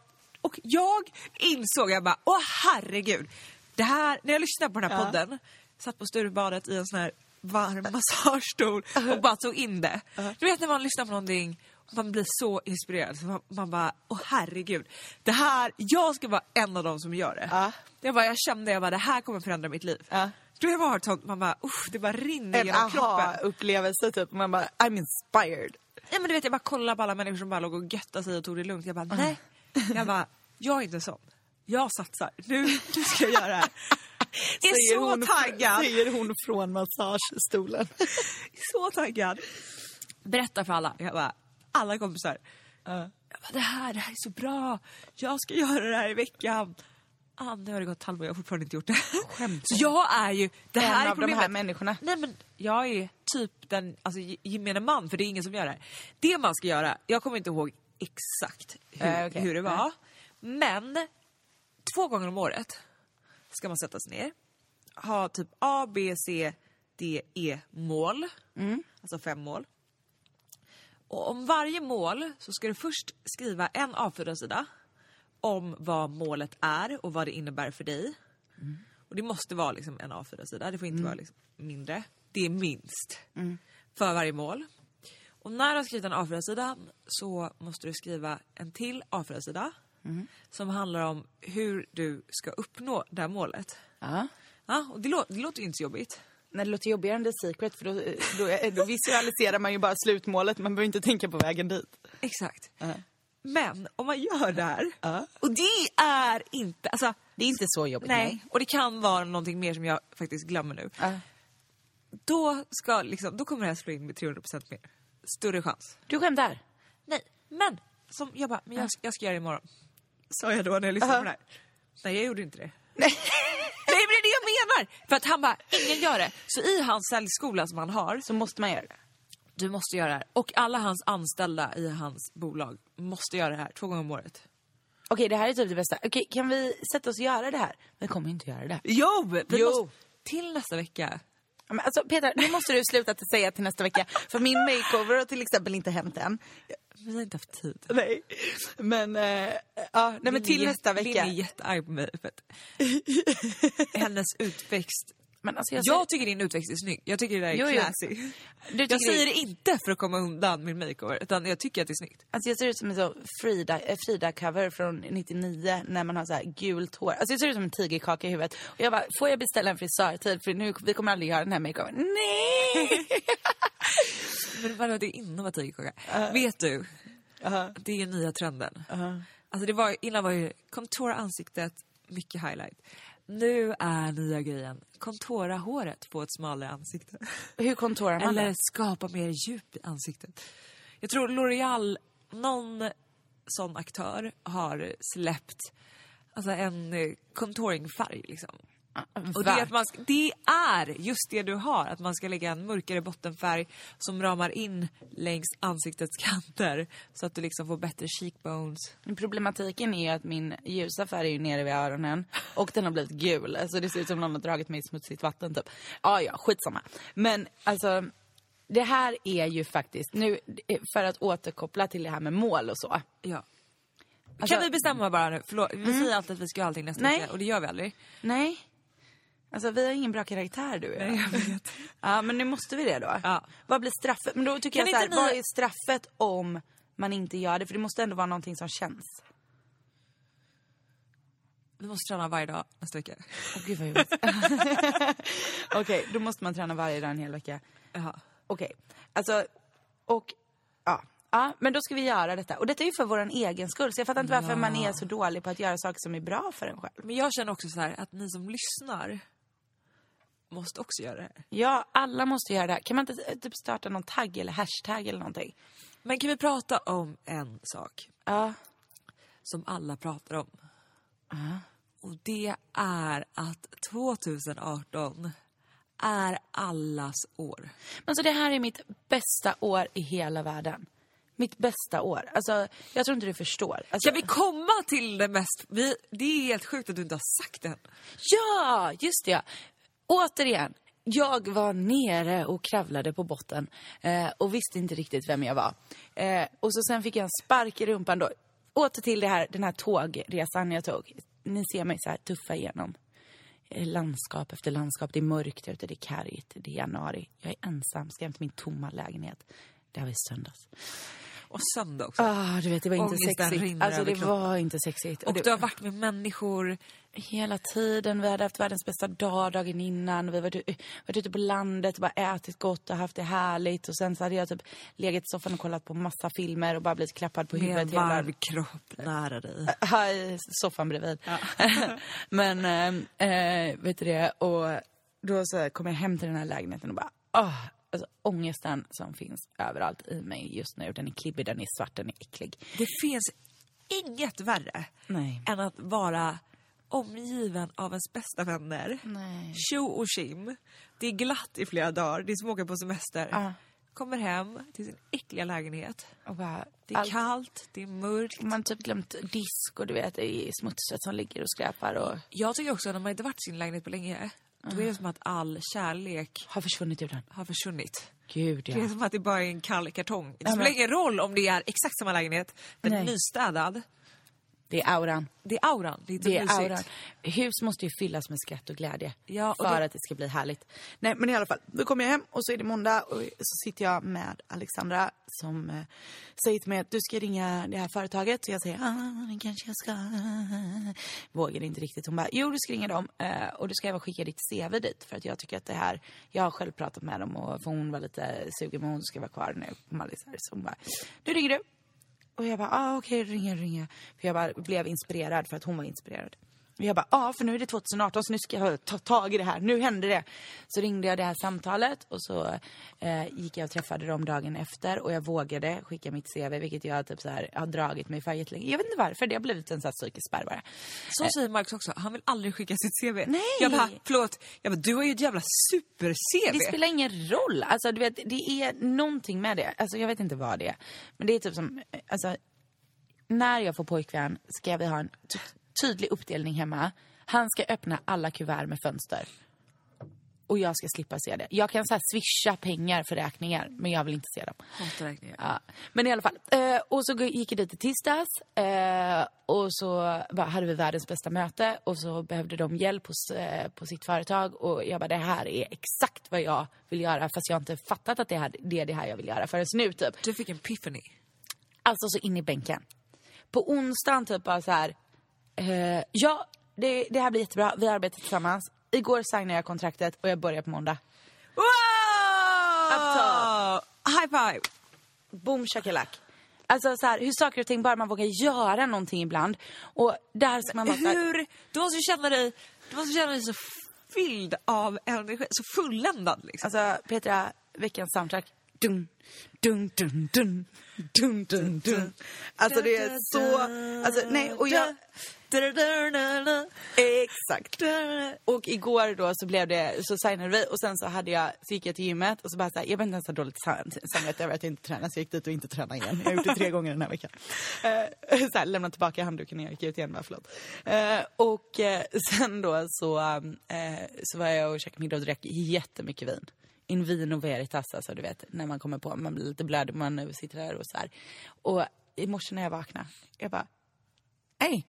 insåg, jag bara, herregud. Det här, när jag lyssnade på den här podden, satt på Sturebadet i en sån här varm massagestol och bara tog in det. Du vet när man lyssnar på någonting och man blir så inspirerad. Så man bara, herregud. Det här, jag ska vara en av dem som gör det. Jag kände, det här kommer förändra mitt liv. Du vet vad sånt, man bara, det bara rinner genom kroppen. Upplevelse typ, man bara, I'm inspired. Ja, men du vet, jag bara kollade på alla människor som bara låg och göttade sig och tog det lugnt. Jag bara, nej. Jag är inte sån. Jag satsar. Nu ska jag göra det här. Jag är så taggad. Säger hon från massagestolen. Så taggad. Berätta för alla. Jag bara, alla kompisar. Jag bara, det här är så bra. Jag ska göra det här i veckan. Nu har det gått ett halvår, jag har fortfarande inte gjort det. Så jag är ju, det här en av de här människorna. Nej, men jag är typ den, alltså gemene man, för det är ingen som gör det här. Det man ska göra, jag kommer inte ihåg exakt hur det var. Men 2 gånger om året ska man sätta sig ner. Ha typ A, B, C, D, E mål. Alltså 5 mål. Och om varje mål så ska du först skriva en A4-sida om vad målet är och vad det innebär för dig. Och det måste vara liksom en A4-sida. Det får inte vara liksom mindre. Det är minst för varje mål. Och när du har skrivit en A4-sida så måste du skriva en till A4-sida som handlar om hur du ska uppnå det här målet. Ja, och det låter ju inte så jobbigt. Nej, det låter jobbigare än The Secret, för då visualiserar man ju bara slutmålet. Man behöver inte tänka på vägen dit. Exakt. Men om man gör det här, och det är inte, alltså, det är inte så jobbigt. Nej, och det kan vara någonting mer som jag faktiskt glömmer nu. Då kommer det här slå in med 300% mer. Större chans. Du skämtar? Nej, men som jag bara, men jag ska göra det imorgon. Sa jag då när jag lyssnade på det här. Nej, jag gjorde inte det. Nej, men det är det jag menar. För att han bara, ingen gör det. Så i hans säljskola som han har, så måste man göra det. Du måste göra det här. Och alla hans anställda i hans bolag måste göra det här 2 gånger om året. Okej, det här är typ det bästa. Okej, kan vi sätta oss och göra det här? Vi kommer inte göra det. Jo! Måste, till nästa vecka. Men alltså, Peter, nu måste du sluta att säga till nästa vecka. För min makeover har till exempel inte hänt än. Vi har inte haft tid. Nej. Men, men till nästa vecka. Linn är jättearg på mig. För att hennes utväxt. Men alltså jag tycker din utväxt är snygg. Jag tycker det där är classy. Jag säger det inte för att komma undan min makeover, utan jag tycker att det är snyggt. Alltså jag ser ut som en så Frida-cover från 99 när man har så här gult hår. Alltså jag ser ut som en tigerkaka i huvudet. Och jag bara, får jag beställa en frisörtid? För nu, vi kommer aldrig göra den här makeover. Nej! Men vadå, det är inom att tigerkaka. Vet du? Det är ju nya trenden. Alltså innan var ju kontora ansiktet, mycket highlight. Nu är nya grejen kontora håret på ett smalare ansikte. Hur kontorar man eller skapa mer djup i ansiktet. Jag tror L'Oreal, någon sån aktör har släppt alltså en contouringfärg liksom. Och det är, att det är just det du har. Att man ska lägga en mörkare bottenfärg som ramar in längs ansiktets kanter. Så att du liksom får bättre cheekbones. Problematiken är att min ljusa färg är ju nere vid öronen. Och den har blivit gul. Alltså det ser ut som någon har dragit mig i smutsigt vatten typ. Ja, skitsamma. Men alltså, det här är ju faktiskt, nu för att återkoppla till det här med mål och så. Ja. Alltså, kan vi bestämma bara nu? Förlåt, vi säger alltid att vi ska göra allting nästa vecka. Och det gör vi aldrig. Nej. Alltså vi har ingen bra karaktär du. Nej, jag vet. Ja, men nu måste vi det då. Ja. Vad blir straffet? Men då tycker jag så här, vad är straffet om man inte gör det? För det måste ändå vara någonting som känns. Vi måste träna varje dag nästa vecka. Gud vad jobbigt. Okej, då måste man träna varje dag en hel vecka. Jaha. Okej, alltså, och ja, men då ska vi göra detta. Och detta är ju för våran egen skull. Så jag fattar inte varför man är så dålig på att göra saker som är bra för en själv. Men jag känner också så här att ni som lyssnar måste också göra det här. Ja, alla måste göra det här. Kan man inte typ starta någon tagg eller hashtag eller någonting? Men kan vi prata om en sak? Ja. Som alla pratar om. Och det är att 2018 är allas år. Men så det här är mitt bästa år i hela världen. Mitt bästa år. Alltså, jag tror inte du förstår. Alltså, kan vi komma till det mest? Det är helt sjukt att du inte har sagt det. Ja, just det. Återigen. Jag var nere och kravlade på botten. Och visste inte riktigt vem jag var. Och så sen fick jag en spark i rumpan då. Åter till den här tågresan jag tog. Ni ser mig så här tuffa igenom. Landskap efter landskap. Det är mörkt ute, det är kargt. Det är januari. Jag är ensam, ska hem till min tomma lägenhet. Det var i söndags. Och söndag också. Du vet, det var inte sexigt. Alltså det var inte sexigt. Och du har varit med människor hela tiden. Vi hade haft världens bästa dag dagen innan. Vi varit ute på landet och bara ätit gott och haft det härligt. Och sen så hade jag typ legat i soffan och kollat på massa filmer och bara blivit klappad på huvudet. Med en varm kropp nära dig. I soffan bredvid. Ja. Men vet du det? Och då så kom jag hem till den här lägenheten och bara alltså ångesten som finns överallt i mig just nu. Den är klibbig, den är svart, den är äcklig. Det finns inget värre än att vara omgiven av ens bästa vänner. Tjo och Kim. Det är glatt i flera dagar. Det är som åker på semester. Kommer hem till sin äckliga lägenhet. Och bara, det är kallt, det är mörkt. Man typ glömt disk och du vet, det är smutset som ligger och skräpar. Och... Jag tycker också att när man inte varit i sin lägenhet på länge, då är det som att all kärlek har försvunnit ur den. Har försvunnit. Gud, ja. Det är som att det bara är en kall kartong. Det spelar ingen roll om det är exakt samma lägenhet. Den är nystädad. Det är auran. Det är auran. Det är auran. Hus måste ju fyllas med skratt och glädje. Ja, och för att det ska bli härligt. Nej, men i alla fall. Då kommer jag hem och så är det måndag. Och så sitter jag med Alexandra som säger till mig att du ska ringa det här företaget. Så jag säger, det kanske jag ska. Vågar inte riktigt. Hon bara, jo du ska ringa dem. Och du ska även skicka ditt CV dit. För att jag tycker att det här, jag har själv pratat med dem. Och för hon var lite sugen, men hon ska vara kvar nu på Mallis här. Så hon bara, nu ringer du. Och jag bara, okej, ringa. För jag bara blev inspirerad för att hon var inspirerad. Och jag bara, för nu är det 2018 så nu ska jag ta tag i det här. Nu händer det. Så ringde jag det här samtalet och så gick jag och träffade dem dagen efter. Och jag vågade skicka mitt CV, vilket jag typ så här, har dragit mig för jättelänge. Jag vet inte varför, det har blivit en sån här psykisk spärr bara. Så säger Marcus också, han vill aldrig skicka sitt CV. Nej! Jag bara, förlåt. Du har ju ett jävla super-CV. Det spelar ingen roll. Alltså du vet, det är någonting med det. Alltså jag vet inte vad det är. Men det är typ som, alltså när jag får pojkvän ska vi ha en tydlig uppdelning hemma. Han ska öppna alla kuvert med fönster. Och jag ska slippa se det. Jag kan så här swisha pengar för räkningar, men jag vill inte se dem. Ja. Men i alla fall. Och så gick jag dit i tisdags. Och så hade vi världens bästa möte. Och så behövde de hjälp på sitt företag. Och jag bara, det här är exakt vad jag vill göra. Fast jag har inte fattat att det är det här jag vill göra förrän nu typ. Du fick en epiphany. Alltså så in i bänken. På onsdagen typ bara så här. Ja, det här blir jättebra. Vi arbetar tillsammans. Igår signade jag kontraktet och jag börjar på måndag. Wow! Up top. High five! Boom, shakalak. Alltså så här, hur saker och ting bara man vågar göra någonting ibland. Och där ska man bara så här, du måste känna dig så fylld av energi, så fulländad liksom. Alltså Petra, veckans soundtrack dun, dun, dun, dun, dun, dun, dun. Alltså det är så... Alltså, nej, och jag... Exakt. Och igår då så blev det, så signade vi och sen så gick jag till gymmet och så bara såhär, jag vet inte ens ha dåligt samvete över att jag inte tränar, så jag gick dit och inte tränade igen. Jag har gjort det 3 gånger den här veckan. Såhär, lämnade tillbaka handduken när jag gick ut igen, bara förlåt. Och sen då så var jag och käkade middag och drack jättemycket vin. In vino veritas, alltså du vet, när man kommer på, man blir lite blöd, man sitter där och så här. Och i morse när jag vaknade, jag bara, hej.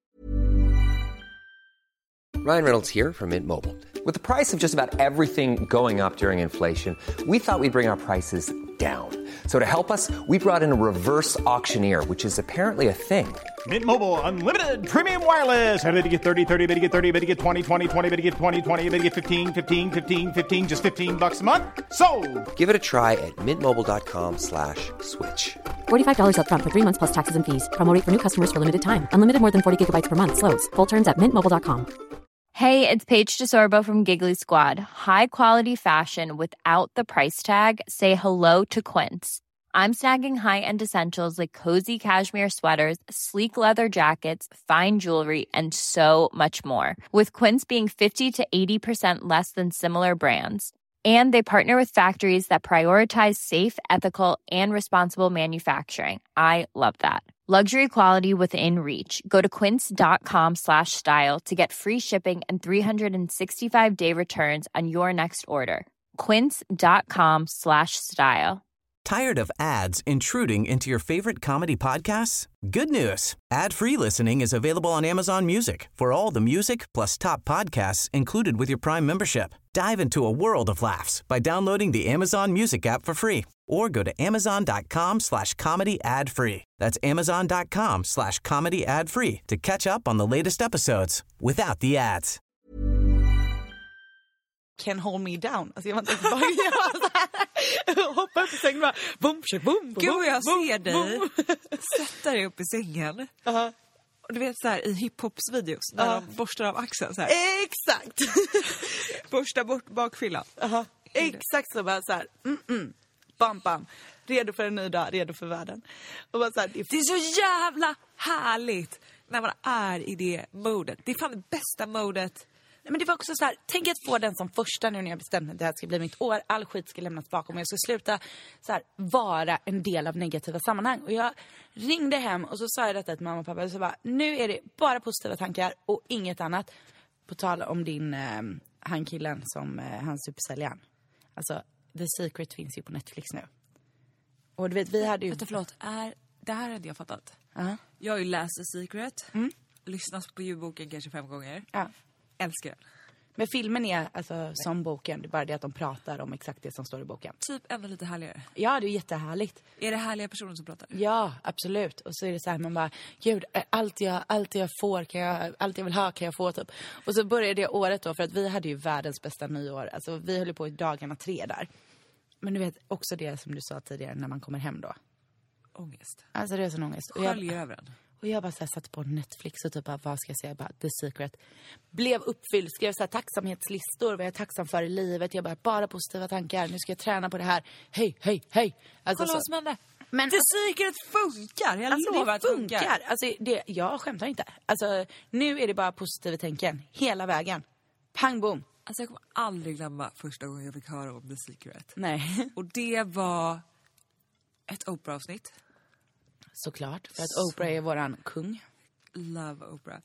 Ryan Reynolds here from Mint Mobile. With the price of just about everything going up during inflation, we thought we'd bring our prices down. So to help us, we brought in a reverse auctioneer, which is apparently a thing. Mint Mobile Unlimited Premium Wireless. How to get 30, 30, bit to get 30, bit to get 20, 20, 20, bit to get 20, 20, bit to get 15, 15, 15, 15, just $15 a month? Sold! Give it a try at mintmobile.com/switch. $45 up front for 3 months plus taxes and fees. Promo rate for new customers for limited time. Unlimited more than 40 gigabytes per month. Slows full terms at mintmobile.com. Hey, it's Paige DeSorbo from Giggly Squad. High quality fashion without the price tag. Say hello to Quince. I'm snagging high-end essentials like cozy cashmere sweaters, sleek leather jackets, fine jewelry, and so much more. With Quince being 50 to 80% less than similar brands. And they partner with factories that prioritize safe, ethical, and responsible manufacturing. I love that. Luxury quality within reach. Go to quince.com/style to get free shipping and 365-day returns on your next order. Quince.com/style. Tired of ads intruding into your favorite comedy podcasts? Good news. Ad-free listening is available on Amazon Music for all the music plus top podcasts included with your Prime membership. Dive into a world of laughs by downloading the Amazon Music app for free or go to amazon.com/comedy ad-free. That's amazon.com/comedy ad-free to catch up on the latest episodes without the ads. Can hold me down. Alltså jag var inte bara hoppa upp i sängen bara boom, boom. Gud, jag ser dig sätta dig upp i sängen. Och du vet så här i hiphopsvideos när de borstar av axeln så här. Exakt. Borsta bort bakfyllan. Exakt så, bara så här. Bam bam. Redo för en ny dag, redo för världen. Och bara så här, det är så jävla härligt när man är i det modet. Det är fan det bästa modet. Nej, men det var också så här, tänk att få den som första nu när jag bestämde att det här ska bli mitt år. All skit ska lämnas bakom och jag ska sluta så här, vara en del av negativa sammanhang. Och jag ringde hem och så sa jag detta till mamma och pappa. Och så bara, nu är det bara positiva tankar och inget annat. På tal om din, han killen som, han supersäljaren. Alltså, The Secret finns ju på Netflix nu. Och du vet, vi hade ju... Förlåt, det här hade jag fattat. Jag har ju läst The Secret. Lyssnat på ljudboken kanske 5 gånger. Ja. Älskar den. Men filmen är alltså som boken. Det är bara det att de pratar om exakt det som står i boken. Typ ändå lite härligare. Ja, det är jättehärligt. Är det härliga personer som pratar? Ja, absolut. Och så är det så här, man bara, gud, allt jag får, allt jag vill ha kan jag få typ. Och så började det året då, för att vi hade ju världens bästa nyår. Alltså vi höll på i dagarna 3 där. Men du vet, också det som du sa tidigare när man kommer hem då. Ångest. Alltså det är sån ångest. Sköljer över den. Och jag bara så här, satt på Netflix och typ bara, vad ska jag säga? Bara, The Secret. Blev uppfylld, skrev så här tacksamhetslistor. Vad jag är tacksam för i livet. Jag bara positiva tankar. Nu ska jag träna på det här. Hej. Alltså, kolla vad som hände. Men The Secret funkar. Jag lovar att det funkar. Alltså, jag skämtar inte. Alltså, nu är det bara positiva tänken. Hela vägen. Pang, boom. Alltså jag kommer aldrig glömma första gången jag fick höra om The Secret. Nej. Och det var ett Oprah-avsnitt. Såklart, för att Oprah är våran kung. Love Oprah.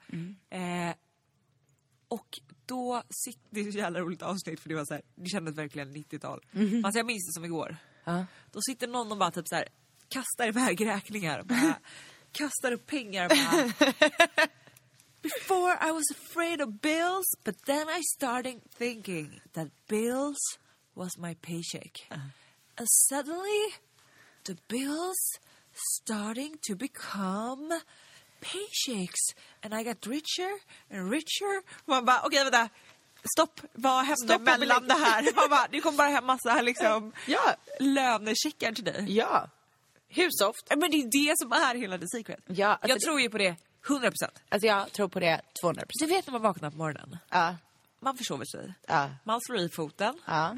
Och då det är ett jävla roligt avsnitt, för det var så här, det kändes verkligen 90-tal. Alltså jag minns det som igår. Då sitter någon och bara typ så här kastar iväg räkningar, bara kastar upp pengar, bara before I was afraid of bills, but then I started thinking that bills was my paycheck. And suddenly the bills starting to become paychecks, and I got richer and richer. Man bara, okej, vänta. Stopp, vad hände mellan det här? Man bara, det kom bara hem massa liksom lönecheckar till dig. Ja. Hur soft? Men det är det som är hela The Secret. Ja, alltså jag tror ju på det 100%. Alltså jag tror på det 200%. Du vet när man vaknar på morgonen. Ja. Man försover sig. Ja. Man slår i foten. Ja.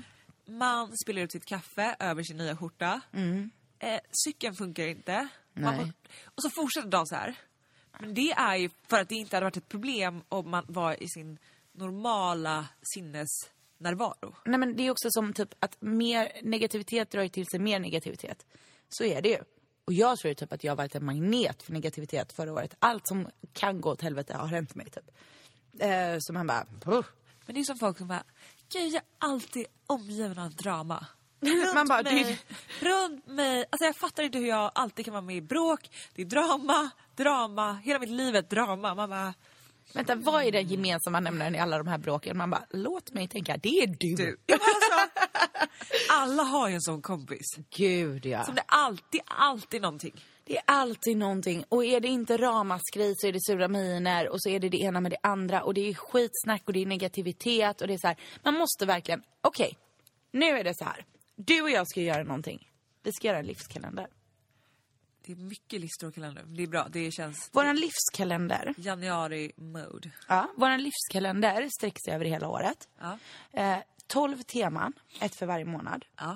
man spiller ut sitt kaffe över sin nya skjorta. Cykeln funkar inte. Och så fortsätter dagen så här. Men det är ju för att det inte hade varit ett problem om man var i sin normala sinnesnärvaro. Nej, men det är också som typ att mer negativitet drar till sig mer negativitet. Så är det ju. Och jag tror ju typ att jag har varit en magnet för negativitet förra året. Allt som kan gå åt helvete har hänt mig typ. Så man bara... Men det är som folk som bara... Jag är alltid omgiven av drama. Man bara... Runt mig. Alltså jag fattar inte hur jag alltid kan vara med i bråk. Det är drama. Hela mitt liv är drama. Man bara... Vänta, vad är den gemensamma nämnaren i alla de här bråken? Man bara, låt mig tänka, det är du. Ja, alltså, alla har ju en sån kompis. Gud, ja. Som det är alltid någonting. Det är alltid någonting. Och är det inte ramaskri så är det sura miner. Och så är det ena med det andra. Och det är skitsnack och det är negativitet. Och det är så här, man måste verkligen, okej, nu är det så här. Du och jag ska göra någonting. Vi ska göra en livskalender. Det är mycket listor och kalender. Det är bra, det känns... Våran livskalender. Januari-mode. Ja, våran livskalender sträcker sig över hela året. Ja. 12 teman, ett för varje månad. Ja.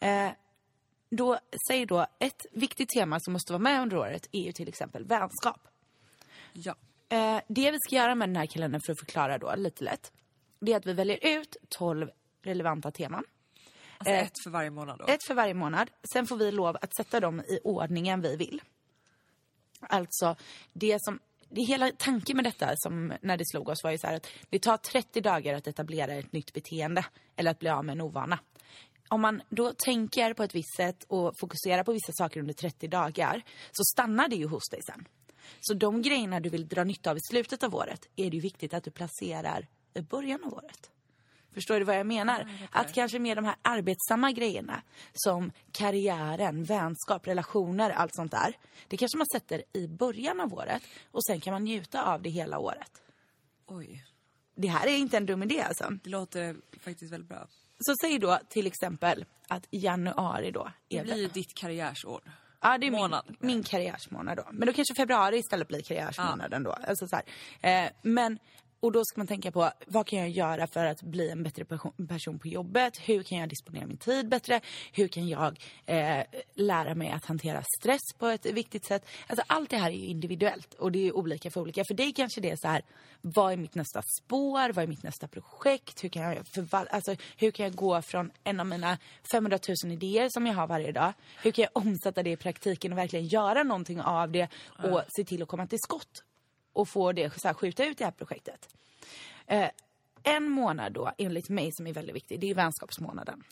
Säg då, ett viktigt tema som måste vara med under året är ju till exempel vänskap. Ja. Det vi ska göra med den här kalendern för att förklara då lite lätt. Det är att vi väljer ut 12 relevanta teman. Alltså ett för varje månad då? Ett för varje månad. Sen får vi lov att sätta dem i ordningen vi vill. Alltså, hela tanken med detta som när det slog oss var ju så här att det tar 30 dagar att etablera ett nytt beteende. Eller att bli av med en ovana. Om man då tänker på ett visst sätt och fokuserar på vissa saker under 30 dagar så stannar det ju hos dig sen. Så de grejerna du vill dra nytta av i slutet av året är det ju viktigt att du placerar i början av året. Förstår du vad jag menar? Att kanske med de här arbetsamma grejerna som karriären, vänskap, relationer, allt sånt där. Det kanske man sätter i början av året och sen kan man njuta av det hela året. Oj. Det här är inte en dum idé alltså. Det låter faktiskt väldigt bra. Så säg då till exempel att januari då är det blir ditt karriärsår. Ja, det är min karriärsmånad då. Men då kanske februari istället blir karriärsmånaden då. Alltså så här. Och då ska man tänka på, vad kan jag göra för att bli en bättre person på jobbet? Hur kan jag disponera min tid bättre? Hur kan jag lära mig att hantera stress på ett viktigt sätt? Alltså allt det här är ju individuellt och det är olika för olika. För dig kanske det är så här, vad är mitt nästa spår? Vad är mitt nästa projekt? Hur kan jag gå från en av mina 500 000 idéer som jag har varje dag? Hur kan jag omsätta det i praktiken och verkligen göra någonting av det och se till att komma till skott? Och få det så här, skjuta ut det här projektet. En månad då, enligt mig som är väldigt viktig, det är vänskapsmånaden.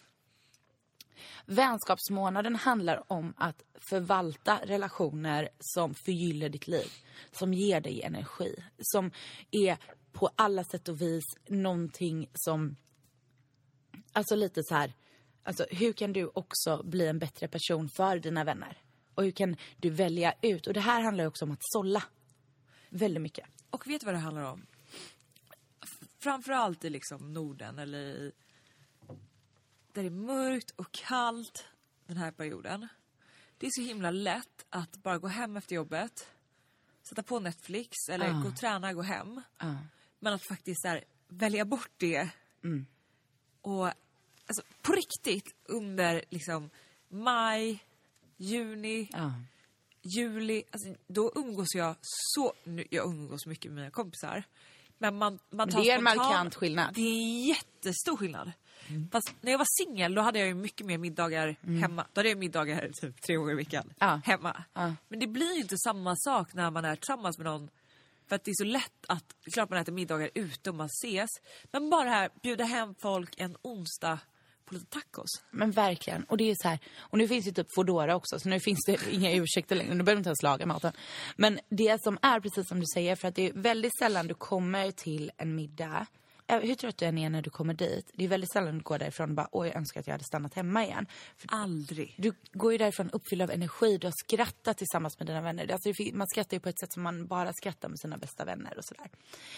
Vänskapsmånaden handlar om att förvalta relationer som förgyller ditt liv. Som ger dig energi. Som är på alla sätt och vis någonting som... Alltså lite så här... Alltså hur kan du också bli en bättre person för dina vänner? Och hur kan du välja ut? Och det här handlar också om att sålla. Väldigt mycket. Och vet du vad det handlar om? Framförallt i liksom Norden eller där det är mörkt och kallt den här perioden. Det är så himla lätt att bara gå hem efter jobbet, sätta på Netflix eller gå och träna, gå hem. Men att faktiskt där, välja bort det och alltså, på riktigt under liksom maj, juni, juli, alltså, då umgås jag jag umgås mycket med mina kompisar. Men man tar det är en markant skillnad. Det är en jättestor skillnad. Fast när jag var singel då hade jag ju mycket mer middagar hemma. Då hade jag middagar typ 3 gånger i veckan hemma. Men det blir ju inte samma sak när man är tillsammans med någon. För att det är så lätt att, det är klart man äter middagar ute och man ses. Men bara här, bjuda hem folk en onsdag på lite tacos. Men verkligen. Och det är så här, och nu finns det typ Foodora också, så nu finns det inga ursäkter längre. Nu behöver du inte ens laga maten. Men det som är precis som du säger, för att det är väldigt sällan du kommer till en middag. Hur trött du än är när du kommer dit. Det är väldigt sällan du går därifrån och bara, jag önskar att jag hade stannat hemma igen. För aldrig. Du går ju därifrån uppfylld av energi. Du har skrattat tillsammans med dina vänner. Alltså, man skrattar ju på ett sätt som man bara skrattar med sina bästa vänner och sådär.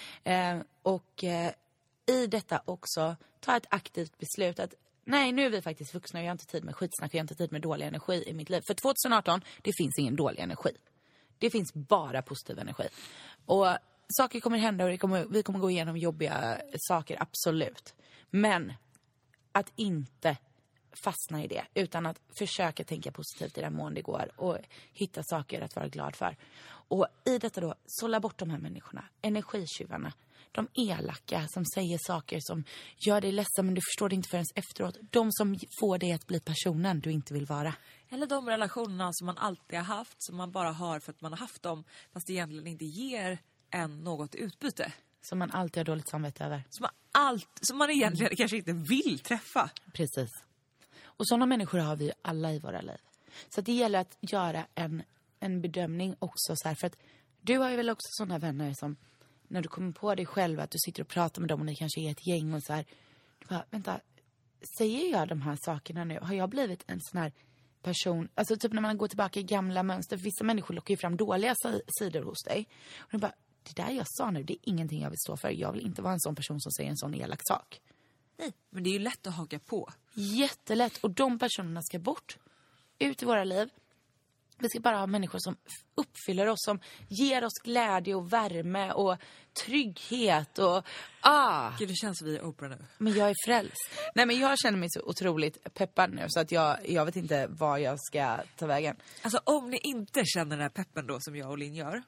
I detta också, ta ett aktivt beslut att nej, nu är vi faktiskt vuxna och jag har inte tid med skitsnack och jag har inte tid med dålig energi i mitt liv. För 2018, det finns ingen dålig energi. Det finns bara positiv energi. Och saker kommer hända och vi kommer gå igenom jobbiga saker, absolut. Men att inte fastna i det. Utan att försöka tänka positivt i den mån det går. Och hitta saker att vara glad för. Och i detta då, sålla bort de här människorna. Energitjuvarna. De elaka som säger saker som gör dig ledsen men du förstår det inte förrän efteråt. De som får dig att bli personen du inte vill vara. Eller de relationerna som man alltid har haft, som man bara har för att man har haft dem, fast det egentligen inte ger en något utbyte. Som man alltid har dåligt samvete över. Som man egentligen kanske inte vill träffa. Precis. Och sådana människor har vi alla i våra liv. Så det gäller att göra en bedömning också. Så här, för att du har ju väl också sådana vänner som, när du kommer på dig själv att du sitter och pratar med dem och ni kanske är ett gäng och så här. Du bara, vänta, säger jag de här sakerna nu? Har jag blivit en sån här person? Alltså typ när man går tillbaka i gamla mönster. Vissa människor lockar ju fram dåliga sidor hos dig. Och du bara, det där jag sa nu, det är ingenting jag vill stå för. Jag vill inte vara en sån person som säger en sån elak sak. Nej, men det är ju lätt att haka på. Jättelätt. Och de personerna ska bort. Ut i våra liv. Vi ska bara ha människor som uppfyller oss. Som ger oss glädje och värme och trygghet. Och Gud, det känns som vi är Oprah nu. Men jag är frälst. Nej, men jag känner mig så otroligt peppad nu. Så att jag vet inte vad jag ska ta vägen. Alltså om ni inte känner den här peppen då som jag och Linn gör.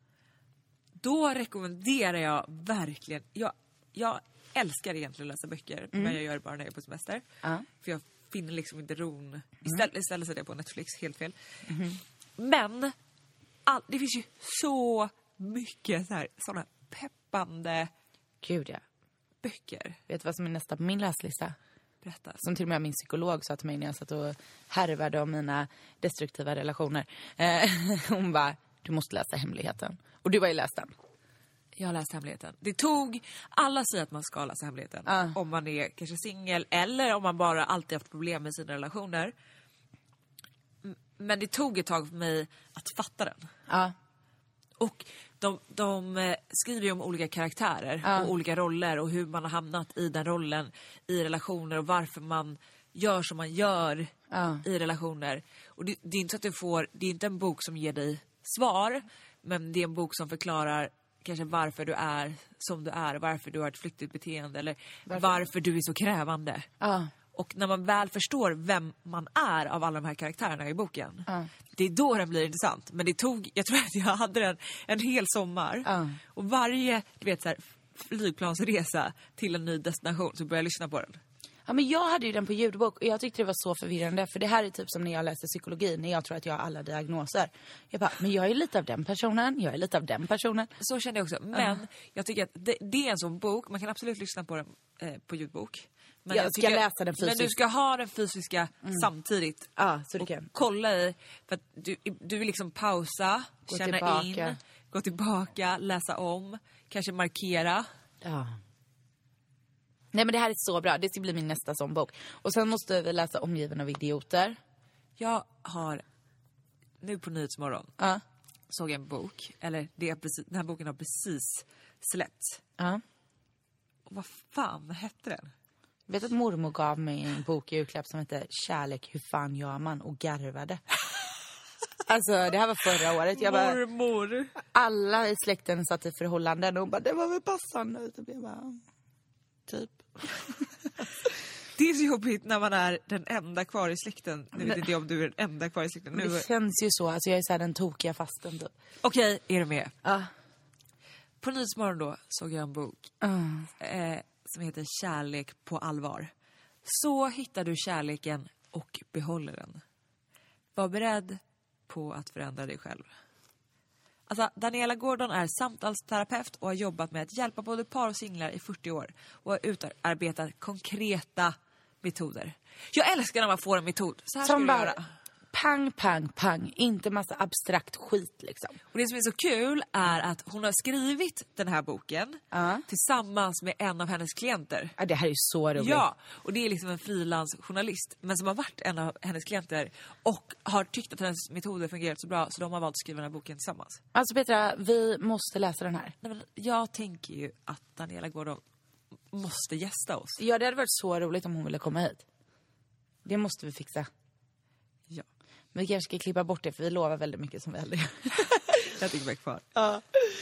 Då rekommenderar jag verkligen. Jag älskar egentligen att läsa böcker. Men jag gör det bara när jag är på semester. För jag finner liksom inte ron. Istället så är det på Netflix, helt fel. Men det finns ju så mycket sådana peppande böcker. Vet du vad som är nästa på min läslista? Berätta. Som till och med min psykolog sa till mig när jag satt och härvade om mina destruktiva relationer. Hon bara, du måste läsa Hemligheten. Och du har ju läst den. Jag har läst Hemligheten. Det tog, alla säger att man ska läsa Hemligheten. Om man är kanske singel eller om man bara alltid haft problem med sina relationer. Men det tog ett tag för mig att fatta den. Och de skriver ju om olika karaktärer och olika roller. Och hur man har hamnat i den rollen i relationer. Och varför man gör som man gör i relationer. Och det är inte så att du får, det är inte en bok som ger dig svar. Men det är en bok som förklarar kanske varför du är som du är. Varför du har ett flyktigt beteende. Eller varför du är så krävande. Och när man väl förstår vem man är av alla de här karaktärerna i boken. Det är då den blir intressant. Men det tog, jag tror att jag hade den en hel sommar. Och varje flygplansresa till en ny destination så började jag lyssna på den. Ja, men jag hade ju den på ljudbok och jag tyckte det var så förvirrande. För det här är typ som när jag läser psykologi, när jag tror att jag har alla diagnoser. Jag bara, men jag är lite av den personen, jag är lite av den personen. Så kände jag också. Men jag tycker att det är en sån bok, man kan absolut lyssna på den på ljudbok. Men jag ska läsa den fysiskt. Men du ska ha den fysiska samtidigt. Så du kan. Kolla i, för att du vill liksom pausa, känna in, gå tillbaka, läsa om, kanske markera. Nej, men det här är så bra. Det ska bli min nästa sån bok. Och sen måste vi läsa Omgiven av idioter. Jag har nu på Nyhetsmorgon såg en bok. Eller den här boken har precis släppts. Och vad fan hette den? Jag vet att mormor gav mig en bok i julklapp som heter Kärlek, hur fan gör man? Och garvade. Alltså, det här var förra året. Jag bara, mormor. Alla i släkten satt i förhållanden och bara, det var väl passande. Jag bara, typ. Det är så jobbigt när man är den enda kvar i släkten. Nu vet inte jag om du är den enda kvar i släkten. Nu det känns ju så. Alltså jag är så här den tokiga fasten typ. Okej, är du med? På Nyhetsmorgon då såg jag en bok som heter Kärlek på allvar. Så hittar du kärleken och behåller den. Var beredd på att förändra dig själv. Alltså, Daniela Gordon är samtalsterapeut och har jobbat med att hjälpa både par och singlar i 40 år. Och har utarbetat konkreta metoder. Jag älskar när man får en metod. Så här som ska bara, göra. Pang, pang, pang. Inte massa abstrakt skit liksom. Och det som är så kul är att hon har skrivit den här boken tillsammans med en av hennes klienter. Det här är ju så roligt. Ja, och det är liksom en frilansjournalist. Men som har varit en av hennes klienter. Och har tyckt att hennes metoder fungerat så bra. Så de har valt att skriva den här boken tillsammans. Alltså Petra, vi måste läsa den här. Nej, men jag tänker ju att Daniela Gordon måste gästa oss. Ja, det hade varit så roligt om hon ville komma hit. Det måste vi fixa. Ja. Men vi kanske ska klippa bort det, för vi lovar väldigt mycket som vi aldrig. Jag tycker bara kvar.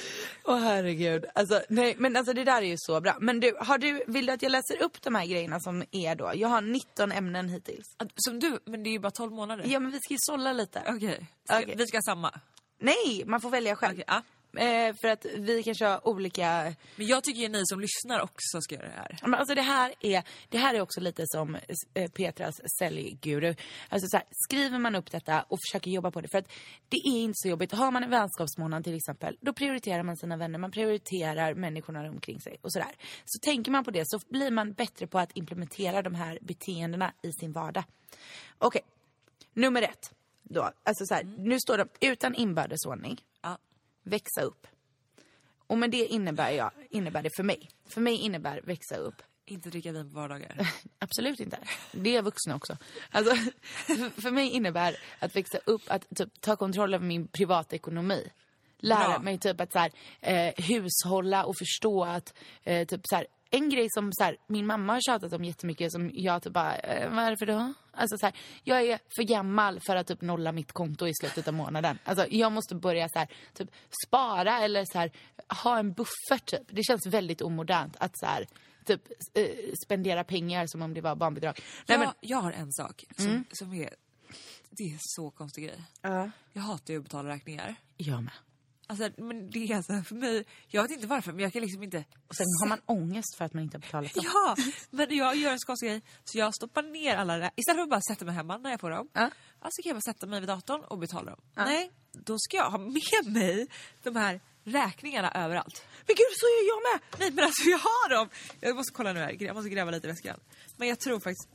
Åh herregud. Alltså, nej, men alltså det där är ju så bra. Men du, vill du att jag läser upp de här grejerna som är då? Jag har 19 ämnen hittills. Som du, men det är ju bara 12 månader. Ja, men vi ska ju sålla lite. Okej. Vi ska ha samma. Nej, man får välja själv. Okej, ja. För att vi kanske har olika... Men jag tycker ju ni som lyssnar också ska göra det här. Men alltså det här är också lite som Petras säljguru. Alltså så här, skriver man upp detta och försöker jobba på det. För att det är inte så jobbigt. Har man en vänskapsmånad till exempel, då prioriterar man sina vänner. Man prioriterar människorna omkring sig och sådär. Så tänker man på det så blir man bättre på att implementera de här beteendena i sin vardag. Okej, nummer 1. Då. Alltså så här, nu står det utan inbördesordning. Ja. Växa upp. Och med det innebär det för mig. För mig innebär växa upp. Inte dricka vin på vardagar. Absolut inte. Det är vuxna också. Alltså, för mig innebär att växa upp att typ, ta kontroll över min privatekonomi. Lära mig typ att så här, hushålla och förstå att typ så här, en grej som så här, min mamma har tjatat om jättemycket som jag typ bara, varför då? Alltså så här, jag är för gammal för att typ nolla mitt konto i slutet av månaden. Alltså jag måste börja så här, typ spara eller så här, ha en buffert typ. Det känns väldigt omodernt att så här, typ spendera pengar som om det var barnbidrag. Nej, men jag har en sak som är, det är så konstig grej. Jag hatar ju att betala räkningar. Jag med. Alltså, men det är alltså för mig, jag vet inte varför, men jag kan liksom inte... Och sen har man ångest för att man inte har betalat dem. Ja, men jag gör en skonstig grej. Så jag stoppar ner alla det. Istället för att bara sätta mig hemma när jag får dem. Alltså kan jag bara sätta mig vid datorn och betala dem. Nej, då ska jag ha med mig de här räkningarna överallt. Men gud, så är jag med! Nej, men alltså jag har dem. Jag måste kolla nu här, jag måste gräva lite i väskan. Men jag tror faktiskt...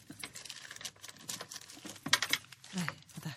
Nej, vänta.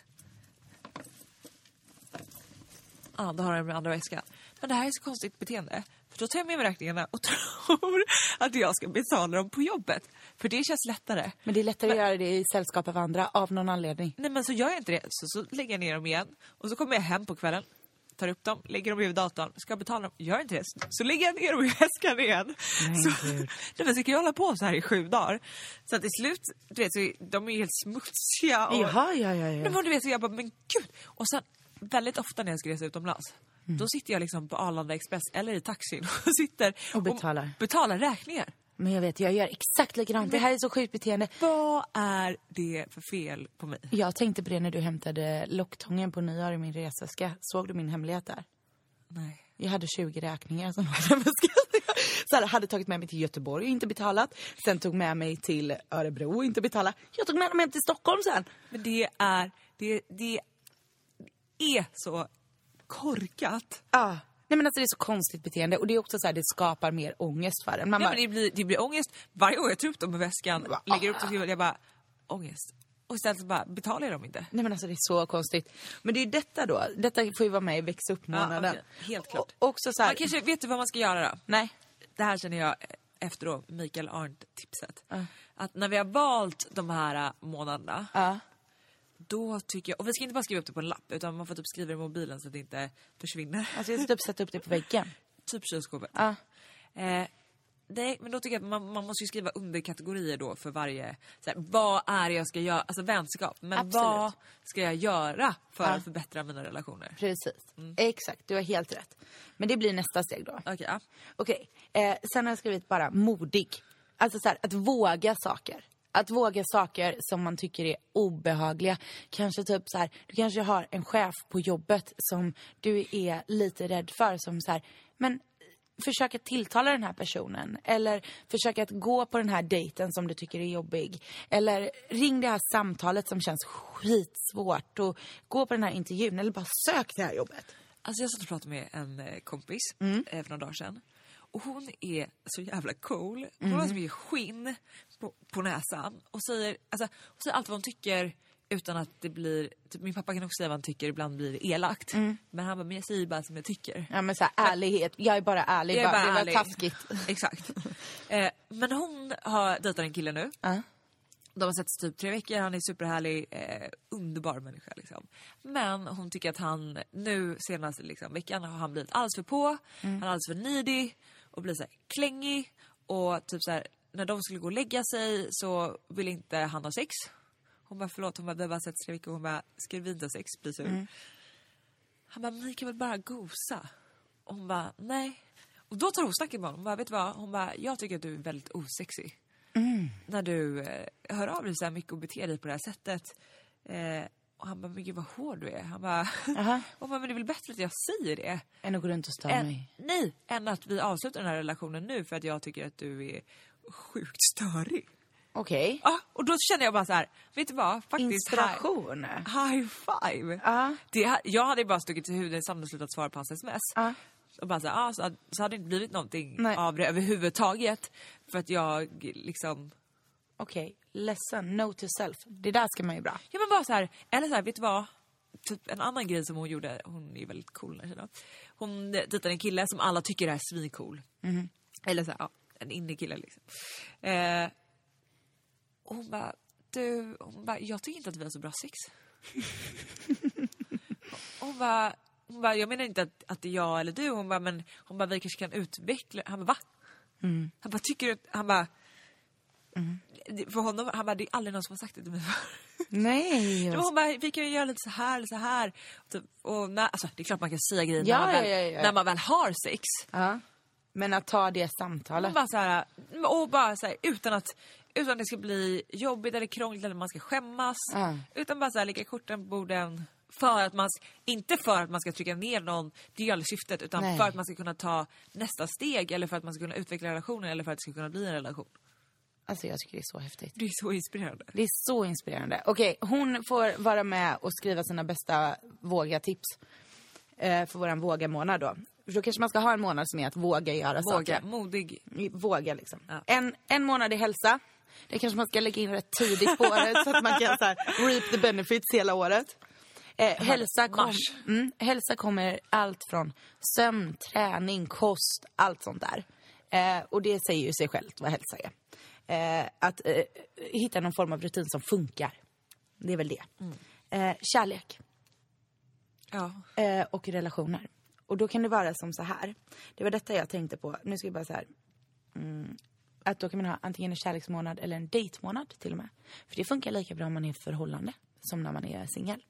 Då har jag den andra väskan. Men det här är så konstigt beteende. För då tar jag med mig räkningarna och tror att jag ska betala dem på jobbet. För det känns lättare. Men det är lättare att göra det i sällskap av andra av någon anledning. Nej, men så gör jag inte det. Så lägger jag ner dem igen. Och så kommer jag hem på kvällen. Tar upp dem, lägger dem över datorn. Ska betala dem. Gör inte det. Så lägger jag ner dem i väskan igen. Så kan jag hålla på så här i 7 dagar. Så att till slut, du vet, så de är helt smutsiga. Och, Ja. Men du vet, så jag bara, men gud. Och sen väldigt ofta när jag ska resa utomlands. Då sitter jag liksom på Arlanda Express eller i taxin och sitter och betalar räkningar. Men jag vet, jag gör exakt likadant. Det här är så sjukt beteende. Vad är det för fel på mig? Jag tänkte på det när du hämtade locktången på nyår i min reseväska. Såg du min hemlighet där? Nej. Jag hade 20 räkningar som så här, hade tagit med mig till Göteborg och inte betalat. Sen tog med mig till Örebro och inte betalat. Jag tog med dem hem till Stockholm sen. Men det är så korkat. Nej, men alltså det är så konstigt beteende. Och det är också så här, det skapar mer ångest för en. Men det blir ångest. Varje gång jag tar upp dem i väskan, lägger upp dem, jag bara, ångest. Och istället så bara, betalar jag dem inte. Nej, men alltså det är så konstigt. Men det är detta då. Detta får ju vara med i växa upp-månaden. Okay. Helt klart. Och också så här... kanske, vet du vad man ska göra då? Nej. Det här känner jag efter då Mikael Arndt-tipset. Att när vi har valt de här månaderna, då tycker jag... Och vi ska inte bara skriva upp det på en lapp, utan man får typ skriva det i mobilen så att det inte försvinner. Alltså jag ska typ sätta upp det på väggen. Typ kylskåpet. Nej, men då tycker jag att man måste ju skriva underkategorier då för varje... Så här, vad är det jag ska göra? Alltså vänskap. Men absolut. Vad ska jag göra för att förbättra mina relationer? Precis. Exakt, du har helt rätt. Men det blir nästa steg då. Okej. Sen har jag skrivit bara modig. Alltså så här, att våga saker. Att våga saker som man tycker är obehagliga. Kanske typ så här, du kanske har en chef på jobbet som du är lite rädd för. Som så här, men försöka tilltala den här personen. Eller försöka att gå på den här dejten som du tycker är jobbig. Eller ring det här samtalet som känns skitsvårt. Och gå på den här intervjun. Eller bara sök det här jobbet. Alltså jag satt och pratade med en kompis för några dagar sedan. Och hon är så jävla cool. Hon har så mycket skinn på näsan. Och säger allt vad hon tycker utan att det blir... Typ, min pappa kan också säga vad han tycker. Ibland blir det elakt. Men han bara, men jag säger bara som jag tycker. Ja, men så här, ärlighet. Jag är bara ärlig. Det är väl taskigt. Exakt. Men hon har dejtat en kille nu. De har setts typ 3 veckor. Han är superhärlig. Underbar människa liksom. Men hon tycker att han nu senaste liksom, veckan har han blivit alldeles för på. Han är alldeles för needy. Och blir så här klängig. Och typ så här, när de skulle gå och lägga sig så vill inte han ha sex. Hon bara, förlåt, vi har bara sett 3 veckor. Hon bara, ska vi inte ha sex? Blir sur. Han bara, men ni kan väl bara gosa. hon bara, nej. Och då tar hon snacket med honom. Hon bara, vet du vad? Hon bara, jag tycker att du är väldigt osexig. När du hör av dig så här mycket och beter dig på det här sättet. Och han bara, men gud vad hård du är. Han bara, men det är väl bättre att jag säger det. Än att gå runt och störa mig. Nej, än att vi avslutar den här relationen nu för att jag tycker att du är sjukt störig. Okej. Ja, och då känner jag bara så här, vet du vad? Faktiskt inspiration. High five. Jag hade bara stuckit till huvudet samt slutat svara på hans sms. Och bara så här, så hade det inte blivit någonting av det överhuvudtaget. För att jag liksom... Okej, ledsen, note to self. Det där ska man ju bra. Ja, men bara så här, eller så här, vet du vad? Typ en annan grej som hon gjorde, hon är väldigt cool. Hon dejtade en kille som alla tycker är svincool. Eller så här, en inne-kille liksom. Och hon bara, jag tycker inte att vi har så bra sex. Hon bara, jag menar inte att det är jag eller du. Hon bara, vi kanske kan utveckla. Han bara, va? Han bara, tycker du... Han bara, för honom, han bara, det är aldrig någon som har sagt det till mig. Nej. Hon bara, vi kan ju göra lite så här eller så här. Och alltså, det är klart man kan säga grejer när man väl har sex. Men att ta det samtalet. Hon bara så här, och bara så här, utan att det ska bli jobbigt eller krångligt eller man ska skämmas. Utan bara så här, lägga korten på borden. Inte för att man ska trycka ner någon, det är aldrig syftet, utan för att man ska kunna ta nästa steg, eller för att man ska kunna utveckla relationen, eller för att det ska kunna bli en relation. Alltså jag tycker det är så häftigt. Det är så inspirerande. Det är så inspirerande. Okej, hon får vara med och skriva sina bästa våga-tips för våran våga-månad då. För då kanske man ska ha en månad som är att våga göra saker. Modig. Våga liksom. Ja. En månad i hälsa. Det kanske man ska lägga in rätt tidigt på året så att man kan så här, reap the benefits hela året. Hälsa kommer allt från sömn, träning, kost, allt sånt där. Och det säger ju sig självt vad hälsa är. Att hitta någon form av rutin som funkar. Det är väl det. Kärlek. Och relationer. Och då kan det vara som så här. Det var detta jag tänkte på. Nu ska vi bara så här. Att då kan man ha antingen en kärleksmånad eller en dejtmånad till och med. För det funkar lika bra om man är i förhållande som när man är singel.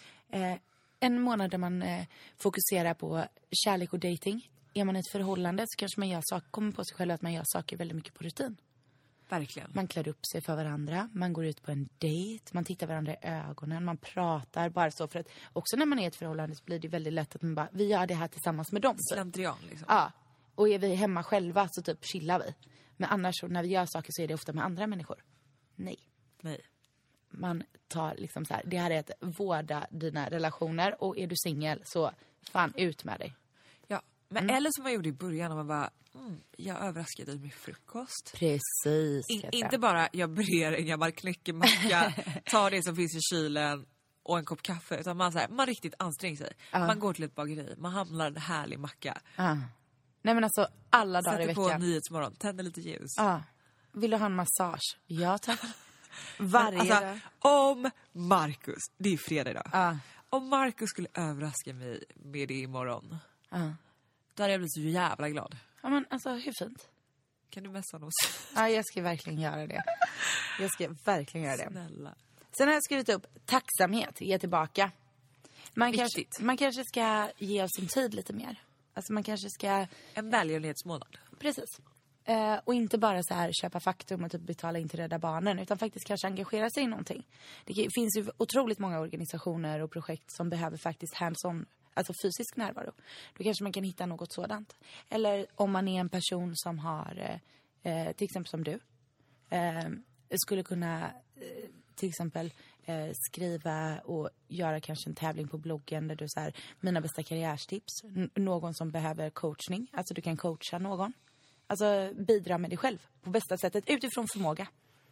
En månad där man fokuserar på kärlek och dating. Är man i ett förhållande så kanske man kommer på sig själv att man gör saker väldigt mycket på rutin. Verkligen. Man klär upp sig för varandra. Man går ut på en dejt. Man tittar varandra i ögonen. Man pratar bara så. För att också när man är i ett förhållande så blir det väldigt lätt att man bara, vi gör det här tillsammans med dem. Slentrian liksom. Ja. Och är vi hemma själva så typ chillar vi. Men annars så, när vi gör saker så är det ofta med andra människor. Nej. Man tar liksom så här, det här är att vårda dina relationer. Och är du singel så fan ut med dig. Ja, men eller som man gjorde i början när man bara, jag överraskade dig med frukost. Precis. Inte bara, jag brer en gammal knäckemacka, tar det som finns i kylen och en kopp kaffe. Utan man riktigt anstränger sig. Man går till ett bageri, man handlar en härlig macka. Nej men alltså, alla dagar i veckan. Sätter på Nyhetsmorgon, tänder lite ljus. Vill du ha en massage? Ja tack. Varje dag. Om Marcus, det är fredag idag. Om Marcus skulle överraska mig med det imorgon. Då hade jag blivit så jävla glad. Ja men alltså, hur fint? Kan du messa oss? Ja, jag ska verkligen göra det. Snälla. Sen har jag skrivit upp tacksamhet, ge tillbaka. Man kanske ska ge av sin tid lite mer. Alltså man kanske ska... En välgörenhetsmånad. Precis. Och inte bara så här köpa faktum och typ betala in till Rädda Barnen, utan faktiskt kanske engagera sig i någonting. Det finns ju otroligt många organisationer och projekt som behöver faktiskt hands-on, alltså fysisk närvaro. Då kanske man kan hitta något sådant. Eller om man är en person som har, till exempel som du, skulle kunna till exempel skriva och göra kanske en tävling på bloggen där du så här, mina bästa karriärstips. Någon som behöver coachning, alltså du kan coacha någon. Alltså bidra med dig själv på bästa sättet utifrån förmåga.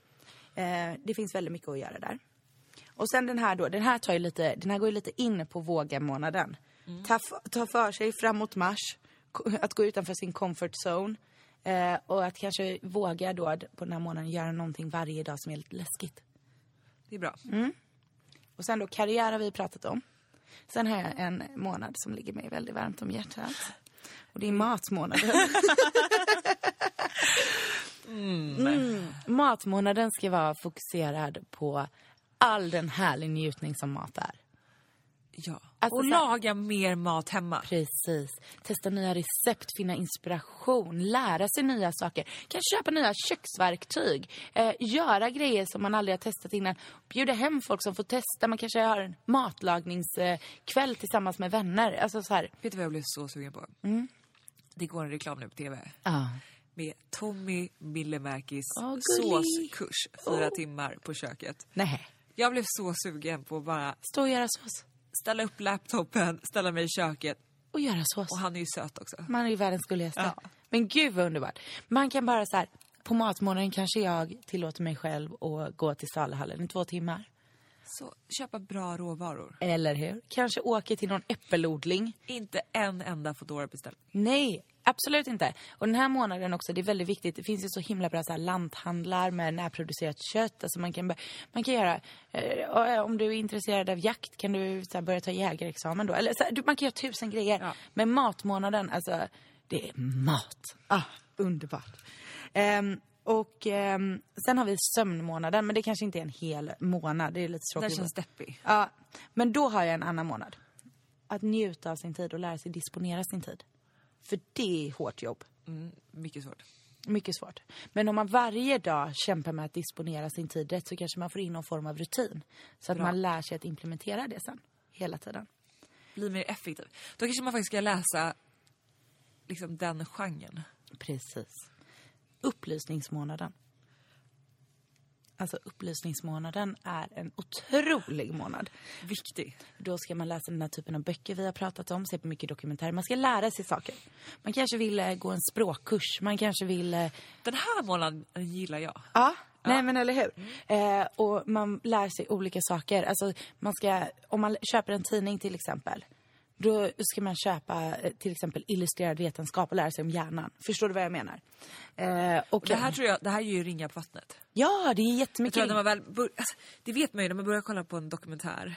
Det finns väldigt mycket att göra där. Och sen den här går ju lite in på våga-månaden. Ta för sig framåt mars. Att gå utanför sin comfort zone. Och att kanske våga då på den här månaden göra någonting varje dag som är lite läskigt. Det är bra. Och sen då karriär har vi pratat om. Sen har jag en månad som ligger mig väldigt varmt om hjärtat. Och det är matmånaden. Matmånaden ska vara fokuserad på all den härlig njutning som mat är. Ja, Alltså, och laga mer mat hemma. Precis. Testa nya recept, finna inspiration, lära sig nya saker. Kanske köpa nya köksverktyg. Göra grejer som man aldrig har testat innan. Bjuda hem folk som får testa. Man kanske har en matlagningskväll tillsammans med vänner. Alltså så här. Vet du vad jag blev så sugen på? Det går en reklam nu på tv. Med Tommy Millemäkis såskurs. 4 timmar på köket. Nej. Jag blev så sugen på att bara stå och göra sås. Ställa upp laptopen, ställa mig i köket. Och göra sås. Och han är ju söt också. Man är ju världens gulligaste. Ja. Men gud vad underbart. Man kan bara så här, på matmånaden kanske jag tillåter mig själv att gå till Salahallen i 2 timmar. Så köpa bra råvaror. Eller hur? Kanske åka till någon äppelodling. Inte en enda Foodora-beställning. Nej, absolut inte. Och den här månaden också, det är väldigt viktigt. Det finns ju så himla bra så här lanthandlar med närproducerat kött. Alltså man kan göra, om du är intresserad av jakt kan du så här, börja ta jägarexamen då. Eller så här, man kan göra 1000 grejer. Ja. Men matmånaden, alltså det är mat. Underbart. Sen har vi sömnmånaden, men det kanske inte är en hel månad. Det är lite tråkigt. Det känns deppig. Ja, men då har jag en annan månad. Att njuta av sin tid och lära sig disponera sin tid. För det är hårt jobb. Mycket svårt. Mycket svårt. Men om man varje dag kämpar med att disponera sin tid rätt så kanske man får in någon form av rutin. Så att man lär sig att implementera det sen. Hela tiden. Bli mer effektiv. Då kanske man faktiskt ska läsa liksom den genren. Precis. Upplysningsmånaden. Alltså upplysningsmånaden är en otrolig månad. Viktig. Då ska man läsa den här typen av böcker vi har pratat om. Se på mycket dokumentärer. Man ska lära sig saker. Man kanske vill gå en språkkurs. Man kanske vill... Den här månaden gillar jag. Ja. Nej men eller hur? Och man lär sig olika saker. Alltså om man köper en tidning till exempel. Då ska man köpa till exempel illustrerad vetenskap och lära sig om hjärnan. Förstår du vad jag menar? Och det här tror jag, det här är ju ringa på vattnet. Ja, det är jättemycket. Jag tror att när man det vet man ju när man börjar kolla på en dokumentär.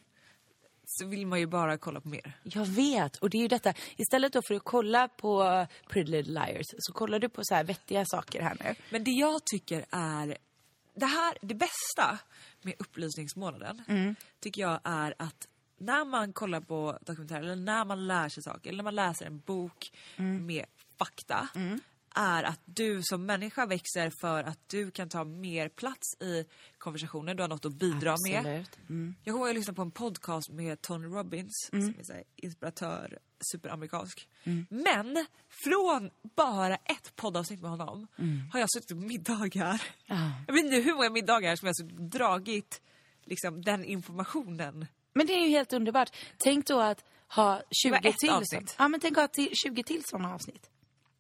Så vill man ju bara kolla på mer. Jag vet, och det är ju detta. Istället då för att kolla på Pretty Little Liars så kollar du på så här vettiga saker här nu. Men det jag tycker är det bästa med upplysningsmånaden tycker jag är att när man kollar på dokumentärer eller när man lär sig saker eller när man läser en bok med fakta är att du som människa växer för att du kan ta mer plats i konversationer. Du har något att bidra med. Jag kommer att lyssna på en podcast med Tony Robbins som är så här, inspiratör, superamerikansk. Men från bara ett poddavsnitt med honom har jag suttit på middagar. Jag vet inte hur många middagar som jag har dragit liksom, den informationen. Men det är ju helt underbart. Tänk då att ha 20 till avsnitt. Ja, men tänk att ha 20 till sådana avsnitt.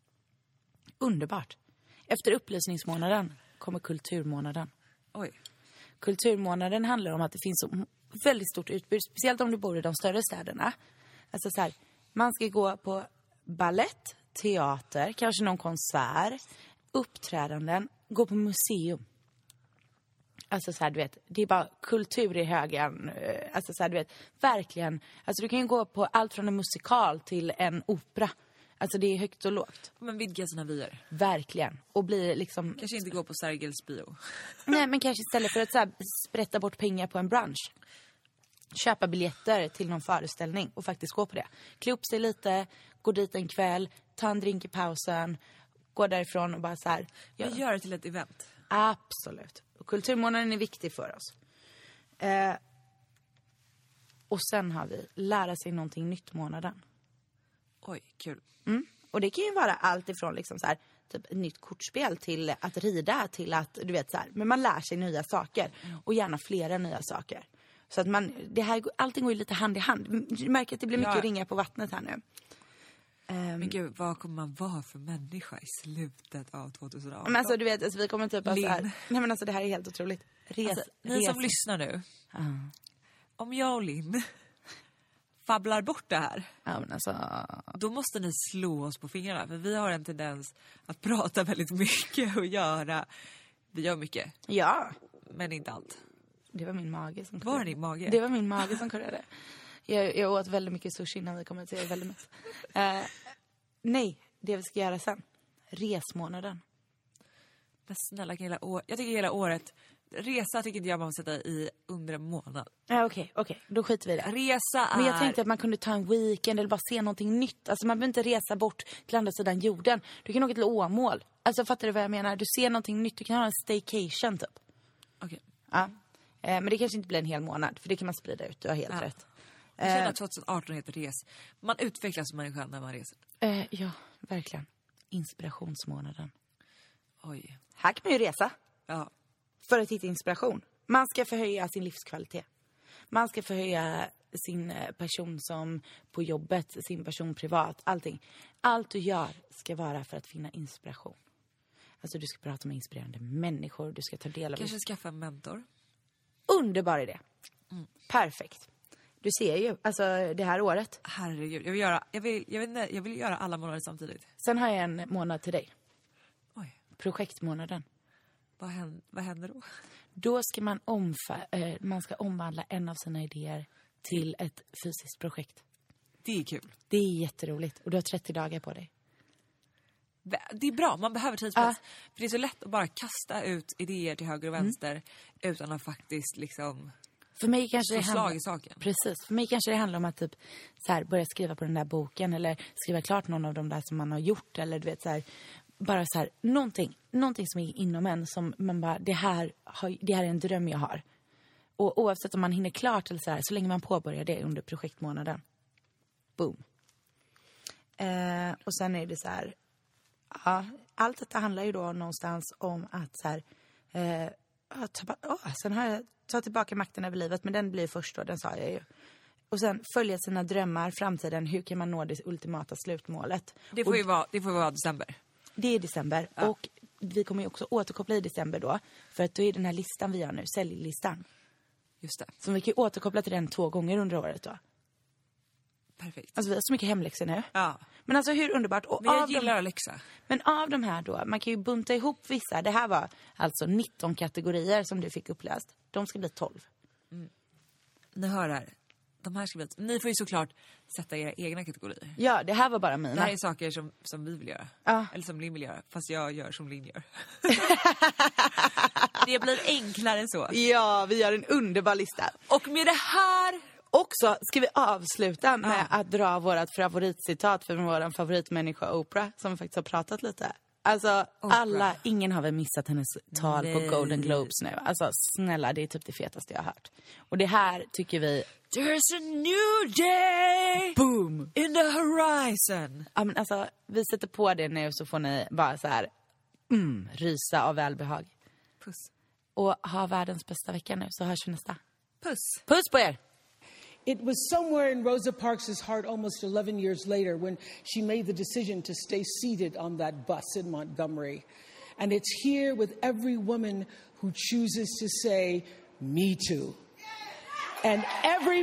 Underbart. Efter upplysningsmånaden kommer kulturmånaden. Oj. Kulturmånaden handlar om att det finns så väldigt stort utbud. Speciellt om du bor i de större städerna. Alltså så här, man ska gå på ballett, teater, kanske någon konsert, uppträdanden, gå på museum. Alltså så här, du vet, det är bara kultur i högen. Alltså så här, du vet, verkligen. Alltså du kan ju gå på allt från en musikal till en opera. Alltså det är högt och lågt. Men vidga sina vyer. Verkligen. Och bli liksom... Kanske inte gå på Sergels bio. Nej, men kanske istället för att så här, sprätta bort pengar på en bransch. Köpa biljetter till någon föreställning och faktiskt gå på det. Klä upp sig lite, gå dit en kväll, ta en drink i pausen, gå därifrån och bara så här... Gör det till ett event. Absolut. Och kulturmånaden är viktig för oss. Och sen har vi lära sig någonting nytt månaden. Oj, kul. Och det kan ju vara allt ifrån liksom så här, typ ett nytt kortspel till att rida till att, du vet så här, men man lär sig nya saker. Och gärna flera nya saker. Så att allting går ju lite hand i hand. Du märker att det blir mycket ringar på vattnet här nu. Men gud, vad kommer man vara för människa i slutet av 2018? Men alltså du vet, alltså, vi kommer typ så här. Nej men alltså det här är helt otroligt. Ni som lyssnar nu. Om jag och Linn fabblar bort det här. Ja, men alltså... Då måste ni slå oss på fingrarna. För vi har en tendens att prata väldigt mycket och göra. Vi gör mycket. Ja. Men inte allt. Det var min mage som kurrade. Var det din mage? Det var min mage som kurrade. Jag åt väldigt mycket sushi innan vi kom till det. Väldigt mycket. Nej, det vi ska göra sen. Resmånaden. Men snälla, jag tycker hela året Resa tycker inte jag man får sätta i under en månad. Ja, okej. Då skiter vi i det. Resa är... Men jag tänkte att man kunde ta en weekend eller bara se någonting nytt. Alltså man behöver inte resa bort till andra sidan jorden. Du kan åka till Åmål. Alltså fattar du vad jag menar? Du ser någonting nytt. Du kan ha en staycation typ. Okej. Ja. Men det kanske inte blir en hel månad. För det kan man sprida ut. Du har helt rätt. Jag känner att 2018 heter res. Man utvecklas som människa när man reser. Ja, verkligen. Inspirationsmånaden. Oj. Här kan man ju resa. Ja. För att hitta inspiration. Man ska förhöja sin livskvalitet. Man ska förhöja sin person som på jobbet, sin person privat, allting. Allt du gör ska vara för att finna inspiration. Alltså du ska prata med inspirerande människor, du ska ta del av... Kanske skaffa en mentor. Underbar idé. Perfekt. Du ser ju, alltså det här året. Herregud, jag vill göra alla månader samtidigt. Sen har jag en månad till dig. Oj. Projektmånaden. Vad händer då? Då ska man ska omvandla en av sina idéer till ett fysiskt projekt. Det är kul. Det är jätteroligt. Och du har 30 dagar på dig. Det är bra, man behöver tidspress. För det är så lätt att bara kasta ut idéer till höger och vänster utan att faktiskt liksom... För mig kanske det handlar i saken. Precis. För mig kanske det handlar om att typ så här börja skriva på den där boken eller skriva klart någon av de där som man har gjort eller du vet så här bara så här någonting som är inom en som man bara det här är en dröm jag har. Och oavsett om man hinner klart eller så här så länge man påbörjar det under projektmånaden. Boom. Och sen är det så här allt detta handlar ju då någonstans om att så här sen har jag ta tillbaka makten över livet, men den blir först då, den sa jag ju. Och sen följa sina drömmar, framtiden, hur kan man nå det ultimata slutmålet? Det får ju vara december. Det är december, och vi kommer ju också återkoppla i december då, för att då är den här listan vi gör nu, säljlistan. Just det. Så vi kan ju återkoppla till den 2 gånger under året då. Perfekt. Alltså vi har så mycket hemläxor nu. Ja. Men alltså hur underbart. Och men jag gillar att läxa. Men av de här då, man kan ju bunta ihop vissa. Det här var alltså 19 kategorier som du fick uppläst. De ska bli 12. Ni hör här. De här ska bli... Ni får ju såklart sätta era egna kategorier. Ja, det här var bara mina. Det här är saker som vi vill göra. Ja. Eller som Linn vill göra. Fast jag gör som Linn gör. Det blir enklare än så. Ja, vi gör en underbar lista. Och med det här... Också ska vi avsluta med att dra vårat favoritcitat för vår favoritmänniska Oprah, som vi faktiskt har pratat lite. Alltså ingen har väl missat hennes tal på Golden Globes nu. Alltså snälla, det är typ det fetaste jag har hört. Och det här tycker vi... There's a new day! Boom! In the horizon! Ja, men alltså, vi sätter på det nu så får ni bara så här rysa av välbehag. Puss. Och ha världens bästa vecka nu, så hörs vi nästa. Puss! Puss på er! It was somewhere in Rosa Parks' heart almost 11 years later when she made the decision to stay seated on that bus in Montgomery. And it's here with every woman who chooses to say, me too. And every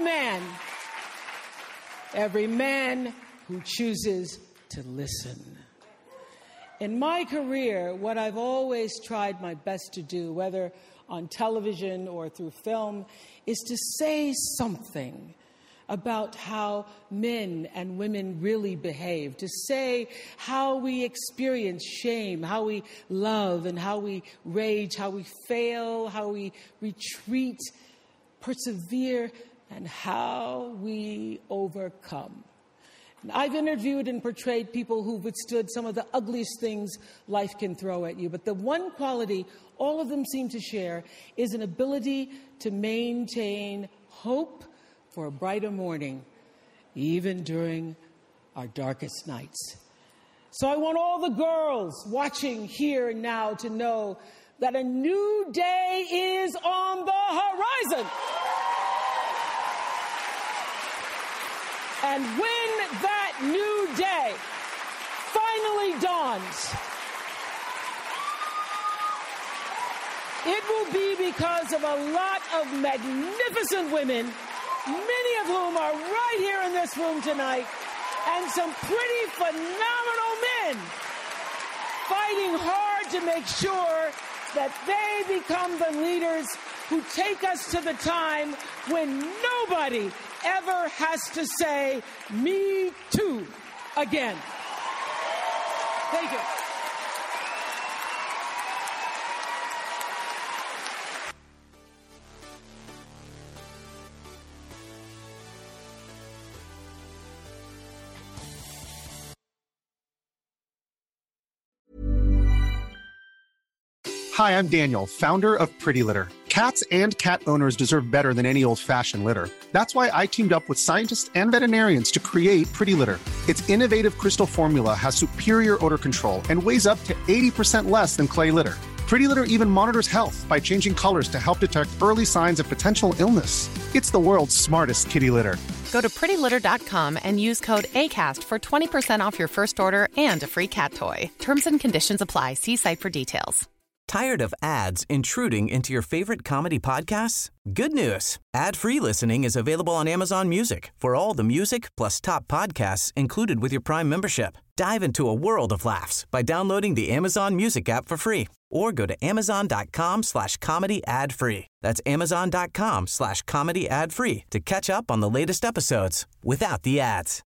man who chooses to listen. In my career, what I've always tried my best to do, whether on television or through film, is to say something about how men and women really behave, to say how we experience shame, how we love and how we rage, how we fail, how we retreat, persevere, and how we overcome. I've interviewed and portrayed people who've withstood some of the ugliest things life can throw at you. But the one quality all of them seem to share is an ability to maintain hope for a brighter morning, even during our darkest nights. So I want all the girls watching here and now to know that a new day is on the horizon. And when that new day finally dawns, it will be because of a lot of magnificent women, many of whom are right here in this room tonight, and some pretty phenomenal men fighting hard to make sure that they become the leaders who take us to the time when nobody ever has to say, me too, again. Thank you. Hi, I'm Daniel, founder of Pretty Litter. Cats and cat owners deserve better than any old-fashioned litter. That's why I teamed up with scientists and veterinarians to create Pretty Litter. Its innovative crystal formula has superior odor control and weighs up to 80% less than clay litter. Pretty Litter even monitors health by changing colors to help detect early signs of potential illness. It's the world's smartest kitty litter. Go to prettylitter.com and use code ACAST for 20% off your first order and a free cat toy. Terms and conditions apply. See site for details. Tired of ads intruding into your favorite comedy podcasts? Good news. Ad-free listening is available on Amazon Music for all the music plus top podcasts included with your Prime membership. Dive into a world of laughs by downloading the Amazon Music app for free or go to amazon.com/comedy ad-free. That's amazon.com/comedy ad-free to catch up on the latest episodes without the ads.